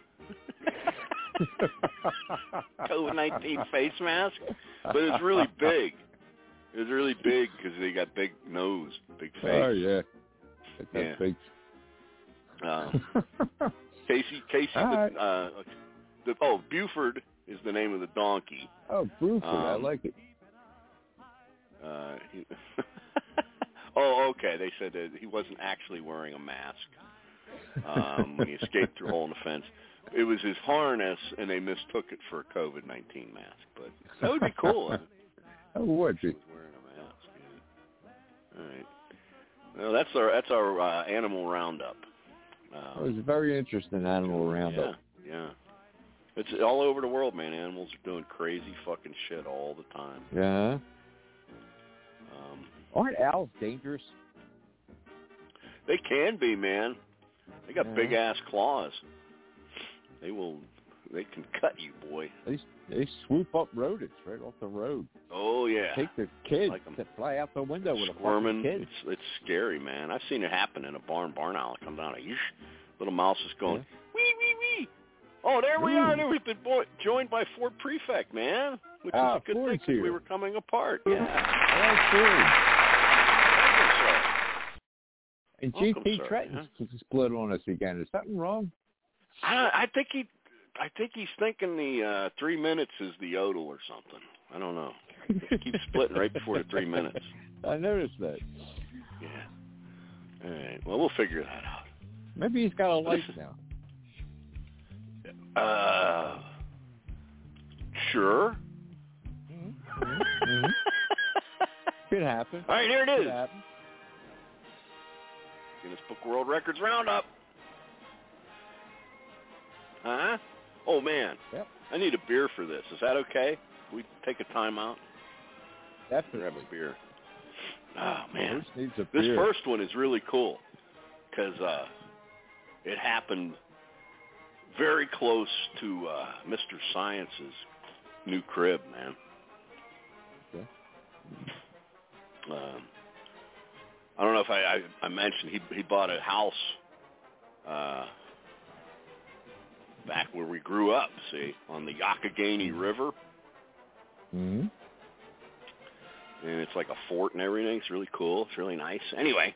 COVID nineteen face mask, but it's really big. It was really big because they got big nose, big face. Oh, yeah. That's yeah. big. Um, Casey, Casey, the, right. uh, the, oh, Buford is the name of the donkey. Oh, Buford, um, I like it. Uh, he, oh, okay. They said that he wasn't actually wearing a mask um, when he escaped through a hole in the fence. It was his harness, and they mistook it for a COVID nineteen mask. But that would be cool. That would be. He was wearing a mask. Yeah. All right. Well, that's our that's our uh, animal roundup. Um, it was a very interesting animal roundup. Yeah, yeah. It's all over the world, man. Animals are doing crazy fucking shit all the time. Yeah. Um, Aren't owls dangerous? They can be, man. They got yeah. big ass claws. They will. They can cut you, boy. They they swoop up rodents right off the road. Oh yeah. Take the kids like them. that fly out the window with Squirming. a fucking kid. It's it's scary, man. I've seen it happen in a barn. Barn owl comes down. Yeesh, little mouse is going yeah. wee wee wee. Oh, there we Ooh. are. There we've been bo- joined by Fort Prefect, man. Which ah, is a good Ford's thing. here. We were coming apart. Yeah. And Welcome, G P sir. Trenton yeah. split on us again. Is something wrong? I, I think he, I think he's thinking the uh, three minutes is the yodel or something. I don't know. He keeps splitting right before the three minutes. I noticed that. Yeah. All right. Well, we'll figure that out. Maybe he's got a light now. Uh, sure. Mm-hmm. Mm-hmm. Could happen. All right, here it Could is. happen. Guinness Book of World Records Roundup. Huh? Oh, man. Yep. I need a beer for this. Is that okay? Can we take a time out? Definitely. Grab a beer. Oh, man. Needs a this beer. first one is really cool because uh, it happened very close to uh, Mister Science's new crib, man. Okay. Um, I don't know if I, I, I mentioned he he bought a house uh, back where we grew up, see, on the Youghiogheny River. Mm-hmm. And it's like a fort and everything. It's really cool. It's really nice. Anyway,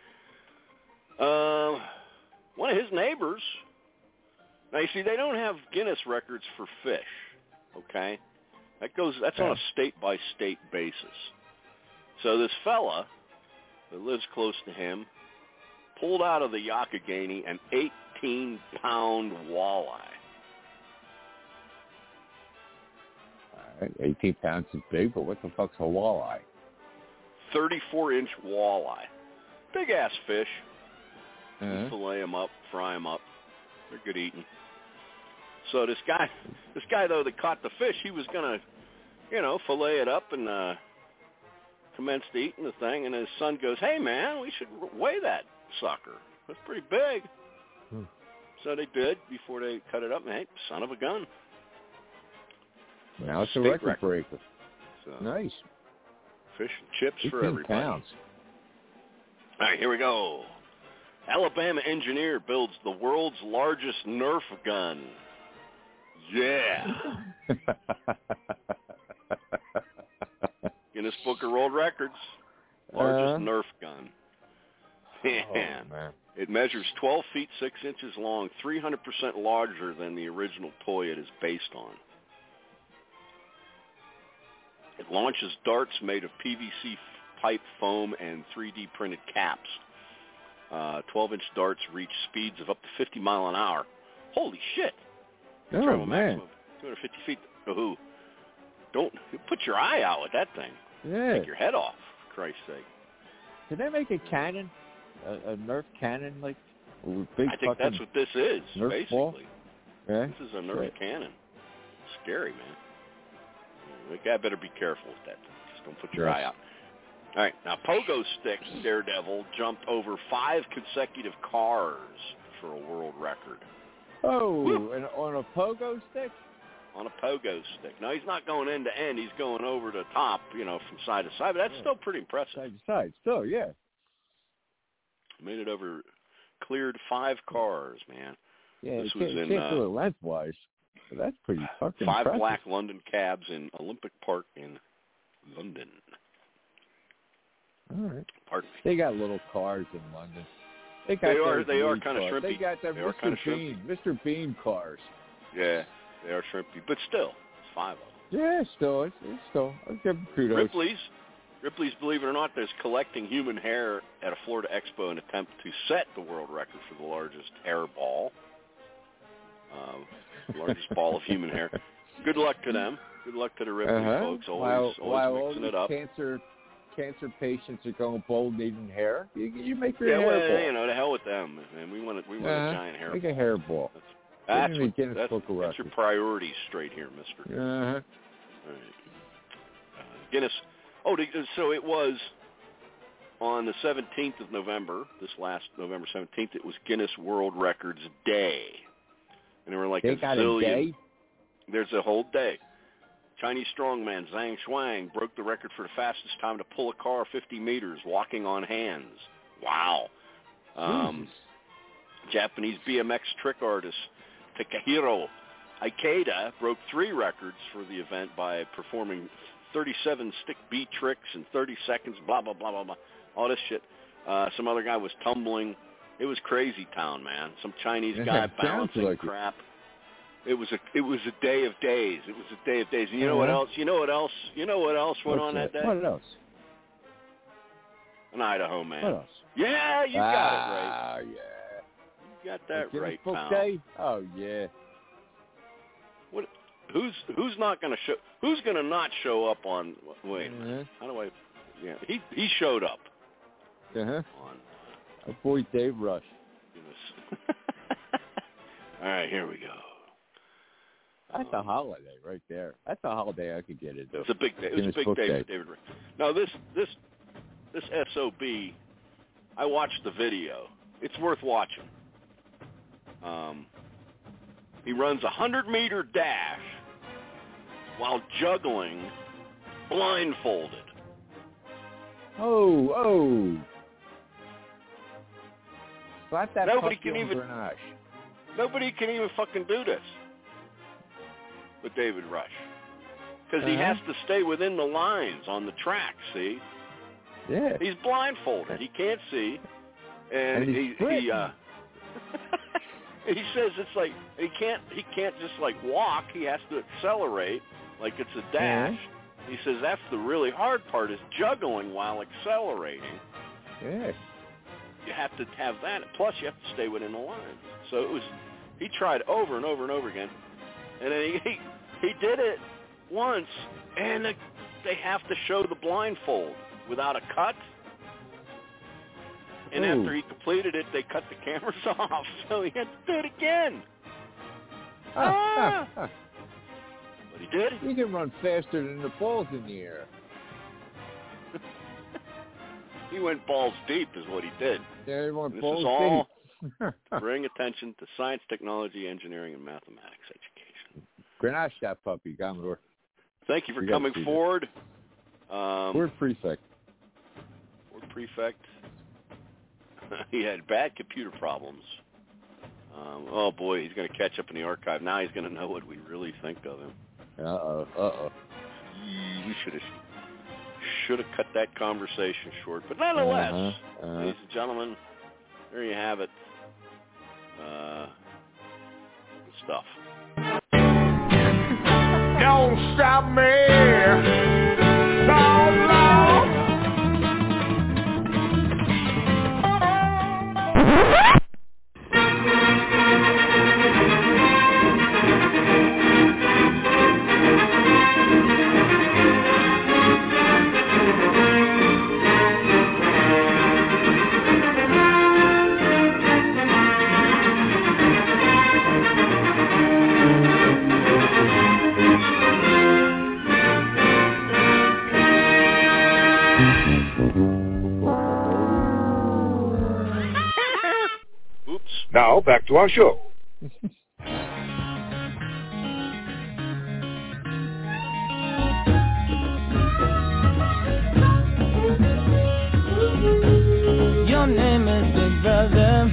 uh, one of his neighbors, now you see, they don't have Guinness records for fish, okay? That goes. That's on a state-by-state basis. So this fella that lives close to him pulled out of the Youghiogheny an eighteen-pound walleye. eighteen pounds is big, but what the fuck's a walleye? thirty-four inch walleye. Big ass fish. Uh-huh. Fillet them up, fry them up. They're good eating. So this guy, this guy though that caught the fish, he was gonna, you know, fillet it up and uh, commenced eating the thing. And his son goes, "Hey man, we should weigh that sucker. That's pretty big." Hmm. So they did before they cut it up. And hey, son of a gun. Now it's a State record, record. breaker. So, Nice. fish and chips for eighteen everybody. pounds. All right, here we go. Alabama engineer builds the world's largest Nerf gun. Yeah. Guinness Book of World Records. Largest Uh, Nerf gun. Man. Oh, man. It measures twelve feet, six inches long, three hundred percent larger than the original toy it is based on. It launches darts made of P V C pipe foam and three D printed caps. Uh, twelve-inch darts reach speeds of up to fifty mile an hour. Holy shit! Oh, Travel man. maximum of two hundred fifty feet. Oh, don't put your eye out with that thing. Yeah. Take your head off, for Christ's sake. Did they make a cannon? A, a Nerf cannon? Like a big I think fucking that's what this is, Nerf basically. ball? Yeah. This is a Nerf Right. cannon. Scary, man. The guy better be careful with that. Just don't put your Yes. eye out. All right, now Pogo Stick Daredevil jumped over five consecutive cars for a world record Oh, and on a pogo stick? on a Pogo Stick. Now, he's not going end to end. He's going over the top, you know, from side to side, but that's Yeah. still pretty impressive. Side to side. Still, yeah. Made it over, cleared five cars, man. Yeah, This you was can't, in, you can't do uh, it lengthwise. But that's pretty fucking Five impressive. black London cabs in Olympic Park in London. All right. Pardon me. They got little cars in London. They got They are- those they are weed kinda cars. They shrimpy. got their They are Mister kinda Bean, Mister Bean cars. Yeah, they are shrimpy, but still, it's five of them. Yeah, still, it's, it's still. I'll give them kudos. Ripley's, Ripley's, believe it or not, is collecting human hair at a Florida Expo in an attempt to set the world record for the largest hair ball. Um, largest ball of human hair. Good luck to them. Good luck to the Ripley Uh-huh. folks. Always, while always while all mixing these it up. cancer cancer patients are going bald needing hair, you, you make your Yeah, hair well, ball. you know, to hell with them, man. We want, a, we want Uh-huh. a giant hair Make ball. a hair ball. That's, Put that's, it in the what, Guinness that's, Book of that's your Records. priorities straight here, mister. Uh-huh. All right. Uh, Guinness. Oh, the- so it was on the seventeenth of November, this last November seventeenth, it was Guinness World Records Day. And there were like They a got zillion. a day? There's a whole day. Chinese strongman Zhang Shuang broke the record for the fastest time to pull a car fifty meters walking on hands. Wow. Um, Japanese B M X trick artist Takahiro Ikeda broke three records for the event by performing thirty-seven stick beat tricks in thirty seconds, blah, blah, blah, blah, blah, all this shit. Uh, some other guy was tumbling. It was crazy town, man. Some Chinese guy Yeah, sounds balancing like it. crap. It was a it was a day of days. It was a day of days. And you know what Uh-huh. else? You know what else? You know what else went What's on that day? What else? An Idaho man. What else? Yeah, you got it right. Ah, yeah. You got that Guinness right, Book pal. Day? Oh, yeah. What? Who's who's not going to show? Who's going to not show up on? Wait, a Uh-huh. minute. How do I? Yeah, he he showed up Uh-huh. on. Our boy Dave Rush. Goodness. All right, here we go. That's a holiday right there. That's a holiday I could get into. It's a big day. It was Guinness a big Book day Day. for David Ray. Now this this this S O B, I watched the video. It's worth watching. Um, he runs a hundred meter dash while juggling blindfolded. Oh, oh. Slap that Nobody puppy can on even- Grenache. Nobody can even fucking do this with David Rush. Because he Uh-huh. has to stay within the lines on the track, see? Yeah. He's blindfolded. He can't see. And, And he's he he sprinting. uh he says it's like he can't he can't just like walk, he has to accelerate like it's a dash. Uh-huh. He says that's the really hard part is juggling while accelerating. Yeah. You have to have that. Plus, you have to stay within the lines. So it was. He tried over and over and over again, and then he he, he did it, once, and the, they have to show the blindfold without a cut. And Ooh. after he completed it, they cut the cameras off, so he had to do it again. Ah. But he did. You can run faster than the balls in the air. He went balls deep is what he did. Yeah, he went this balls is all deep. to bring attention to science, technology, engineering, and mathematics education. Grenache that puppy, Commodore. Thank you for We coming gotta see forward. Um, Word prefect. Word prefect. He had bad computer problems. Um, oh, boy, he's going to catch up in the archive. Now he's going to know what we really think of him. Uh-oh, uh-oh. We should have should have cut that conversation short. But nonetheless, uh-huh, uh-huh. ladies and gentlemen, there you have it. Uh, good stuff. Don't stop me. So long. Now, back to our show. Your name is Big Brother.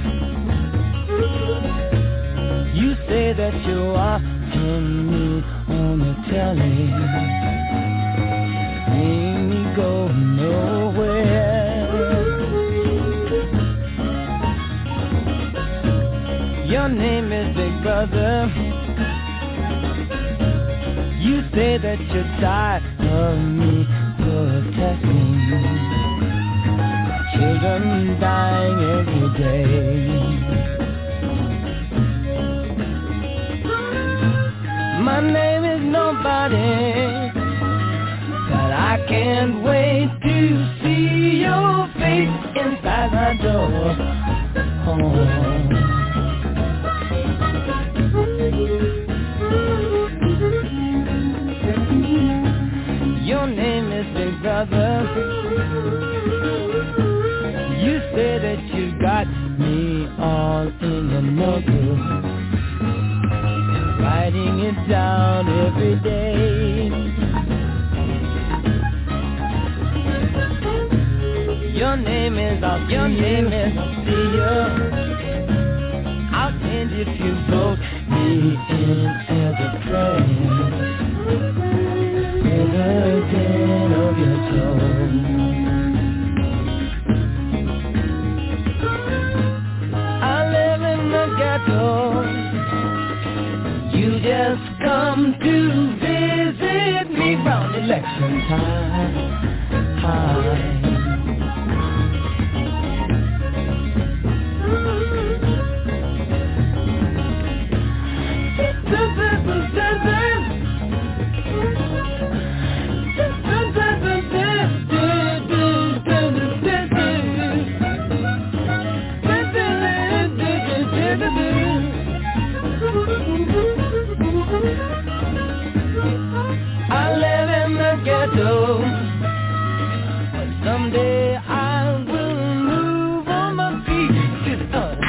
You say that you are watching me on the telly. Seeing me go nowhere. Your name is Big Brother. You say that you're tired of me protecting children dying every day. My name is nobody, but I can't wait to see your face inside my door. Oh. Your name is Big Brother. You say that you got me all in your notebook, writing it down every day. Your name is I'll your name is I'll see you. I'll change if you vote me in as a friend. President of your soul. I live in the ghetto. You just come to visit me round election time. Time. I live in the ghetto, but someday I will move on my feet to the other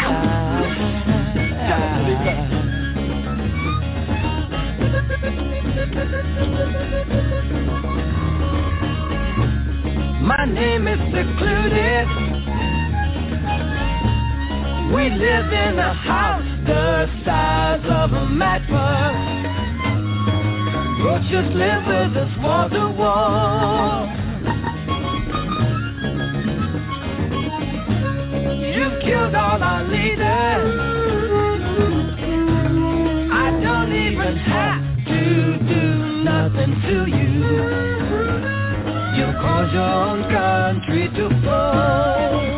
side. My name is secluded. We live in a house the size of a mattress. Roaches live with us wall to wall. You've killed all our leaders. I don't even have to do nothing to you. You cause your own country to fall.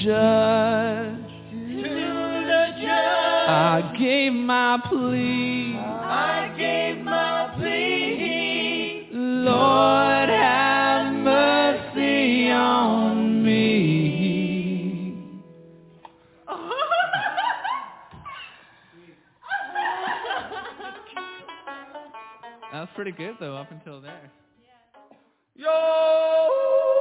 judge. To the judge. I gave my plea. I gave my plea. Lord, have mercy on me. That was pretty good, though, up until there. Yo!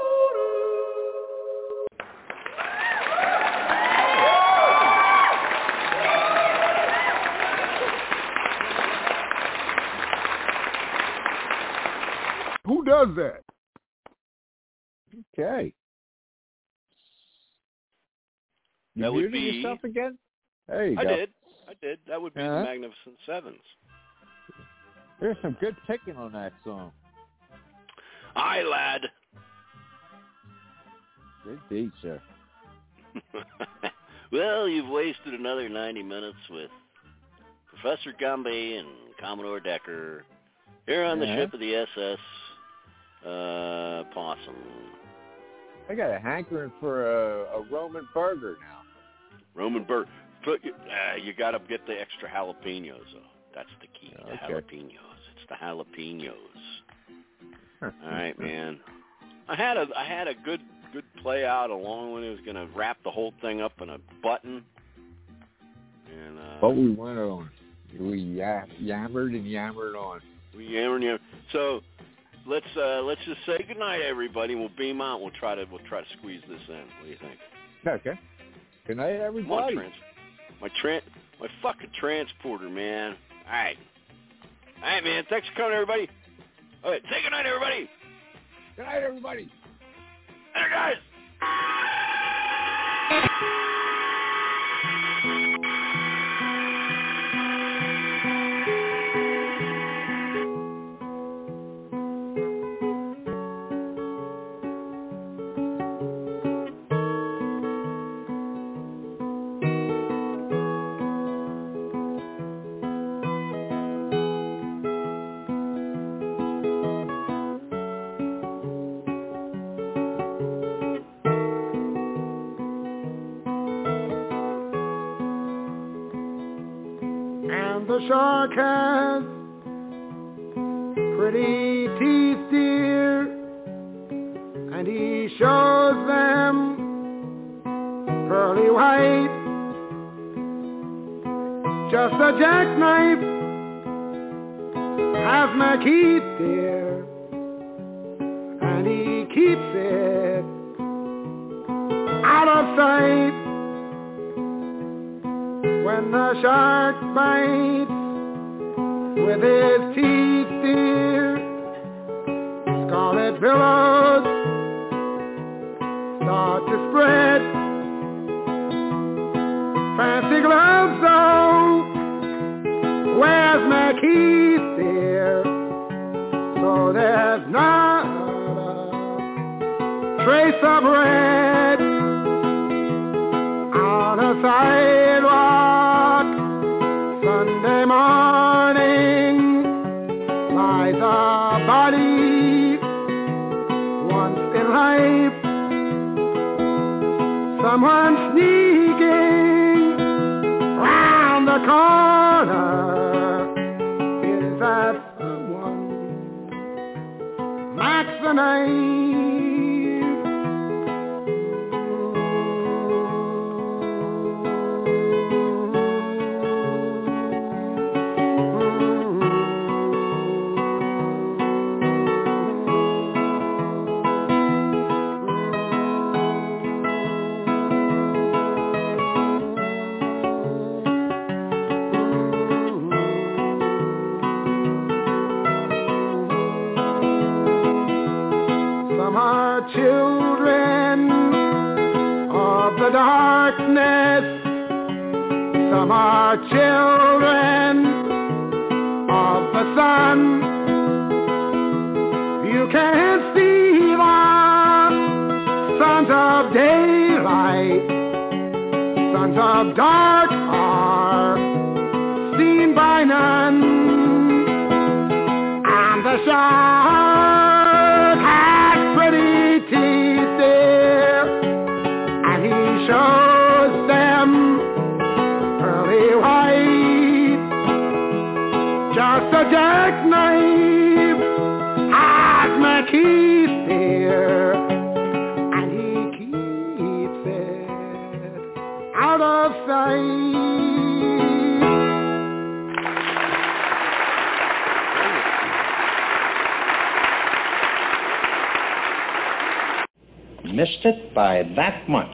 Who does that? Okay. You That would muted be yourself again? There you I go. did. I did. That would be Uh-huh. the Magnificent Sevens. There's some good picking on that song. Aye, lad. Good deed, sir. Well, you've wasted another ninety minutes with Professor Gumby and Commodore Decker here on the Yeah. ship of the S S uh, Possum. I got a hankering for a, a Roman burger now. Roman Burger. Put, uh, you got to get the extra jalapenos, though. That's the key. The Okay. jalapenos. It's the jalapenos. All right, man. I had a I had a good good play out along when it was going to wrap the whole thing up in a button. And uh, But we went on. We yam- yammered and yammered on. we yammered, yammered. So let's uh, let's just say goodnight, everybody. We'll beam out. We'll try to we'll try to squeeze this in. What do you think? Okay. Good night, Come on, everybody. trans- my tran my fucking transporter, man. All right, all right, man. Thanks for coming, everybody. All right, say goodnight, everybody. Good night, everybody. Later, guys. And the shark has pretty teeth, dear, and he shows them pearly white. Just a jackknife has McKeith, dear, and he keeps it out of sight. When the shark bites with his teeth, dear, scarlet billows start to spread. Fancy gloves, though, where's McKeith, dear? So there's not a trace of red on a sidewalk. Sunday morning lies a body once in life. Someone sneaking round the corner. Is that someone? Max the Knife. Some are children of the darkness. Some are children of the sun. You can't see the sons of daylight. Sons of dark are seen by none. And the shark has pretty teeth there, and he shows jackknife has my keys here, and he keeps it out of sight. Missed it by that much.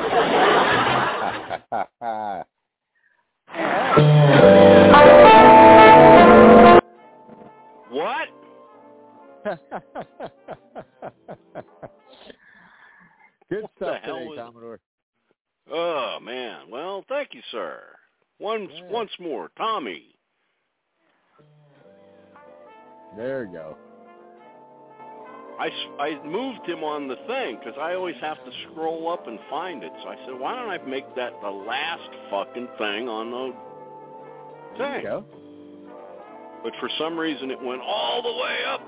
What? Good What stuff the hell today, was- Commodore. Oh, man. Well, thank you, sir. Once, Yeah. once more, Tommy. There you go. I, s- I moved him on the thing because I always have to scroll up and find it. So I said, why don't I make that the last fucking thing on the There thing? you go. But for some reason it went all the way up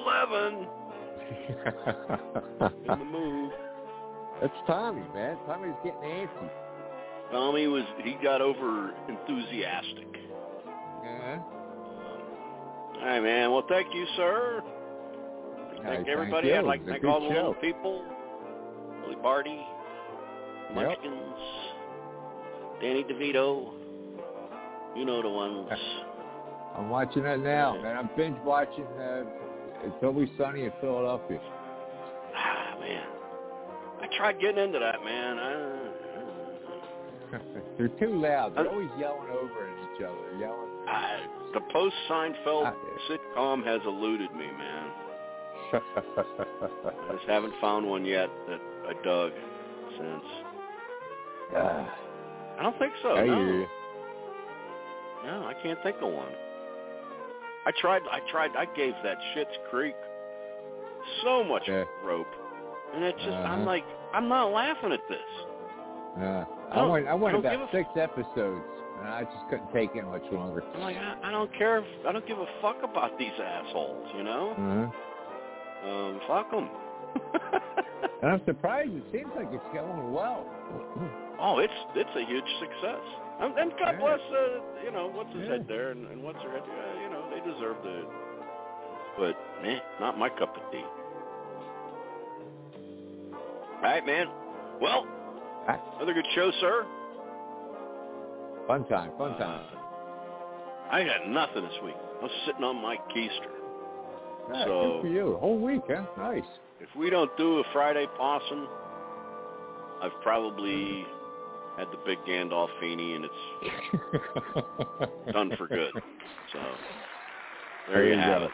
to eleven in the move. That's Tommy, man. Tommy's getting antsy. Tommy was, he got over enthusiastic. Yeah. All right, man. Well, thank you, sir. Thank Hey, everybody. thank I'd you. like It to was a thank all good the little show. people. Billy Barty, Yep. Munchkins, Danny DeVito. You know the ones. I'm watching that now, man. I'm binge watching uh, It's Always Sunny in Philadelphia. Ah, man. I tried getting into that, man. I, They're too loud. They're always yelling over at each other. Yelling. I, the post-Seinfeld sitcom has eluded me, man. I just haven't found one yet that I dug since. Uh, I don't think so. I no. hear you. No, I can't think of one. I tried. I tried. I gave that Schitt's Creek so much Yeah. rope, and it's just. Uh-huh. I'm like, I'm not laughing at this. Uh, I I don't- went. I went I don't about give six episodes, and I just couldn't take it much longer. I'm like, I, I don't care. If, I don't give a fuck about these assholes. You know. Uh-huh. Um, fuck them. And I'm surprised. It seems like it's going well. Oh, it's it's a huge success. And, and God Yeah. bless, uh, you know, what's his Yeah. head there and, and what's her head. Yeah, you know, they deserve the. But eh, not my cup of tea. All right, man. Well, another good show, sir. Fun time. Fun time. Uh, I got nothing this week. I was sitting on my keister. Yeah, so good for you. A whole week, huh? Nice. if we don't do a Friday possum, I've probably had the big Gandolfini, and it's done for good. So there, There you, you have go. it.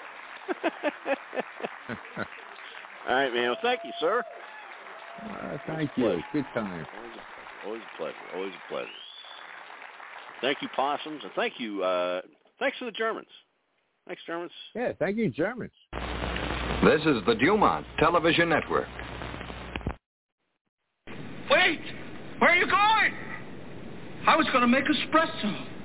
All right, man. Well, thank you, sir. Uh, thank you. Good time. Always a pleasure. Always a pleasure. Thank you, possums, and thank you. Uh, thanks to the Germans. Thanks, Germans. Yeah, thank you, Germans. This is the Dumont Television Network. Wait! Where are you going? I was going to make espresso.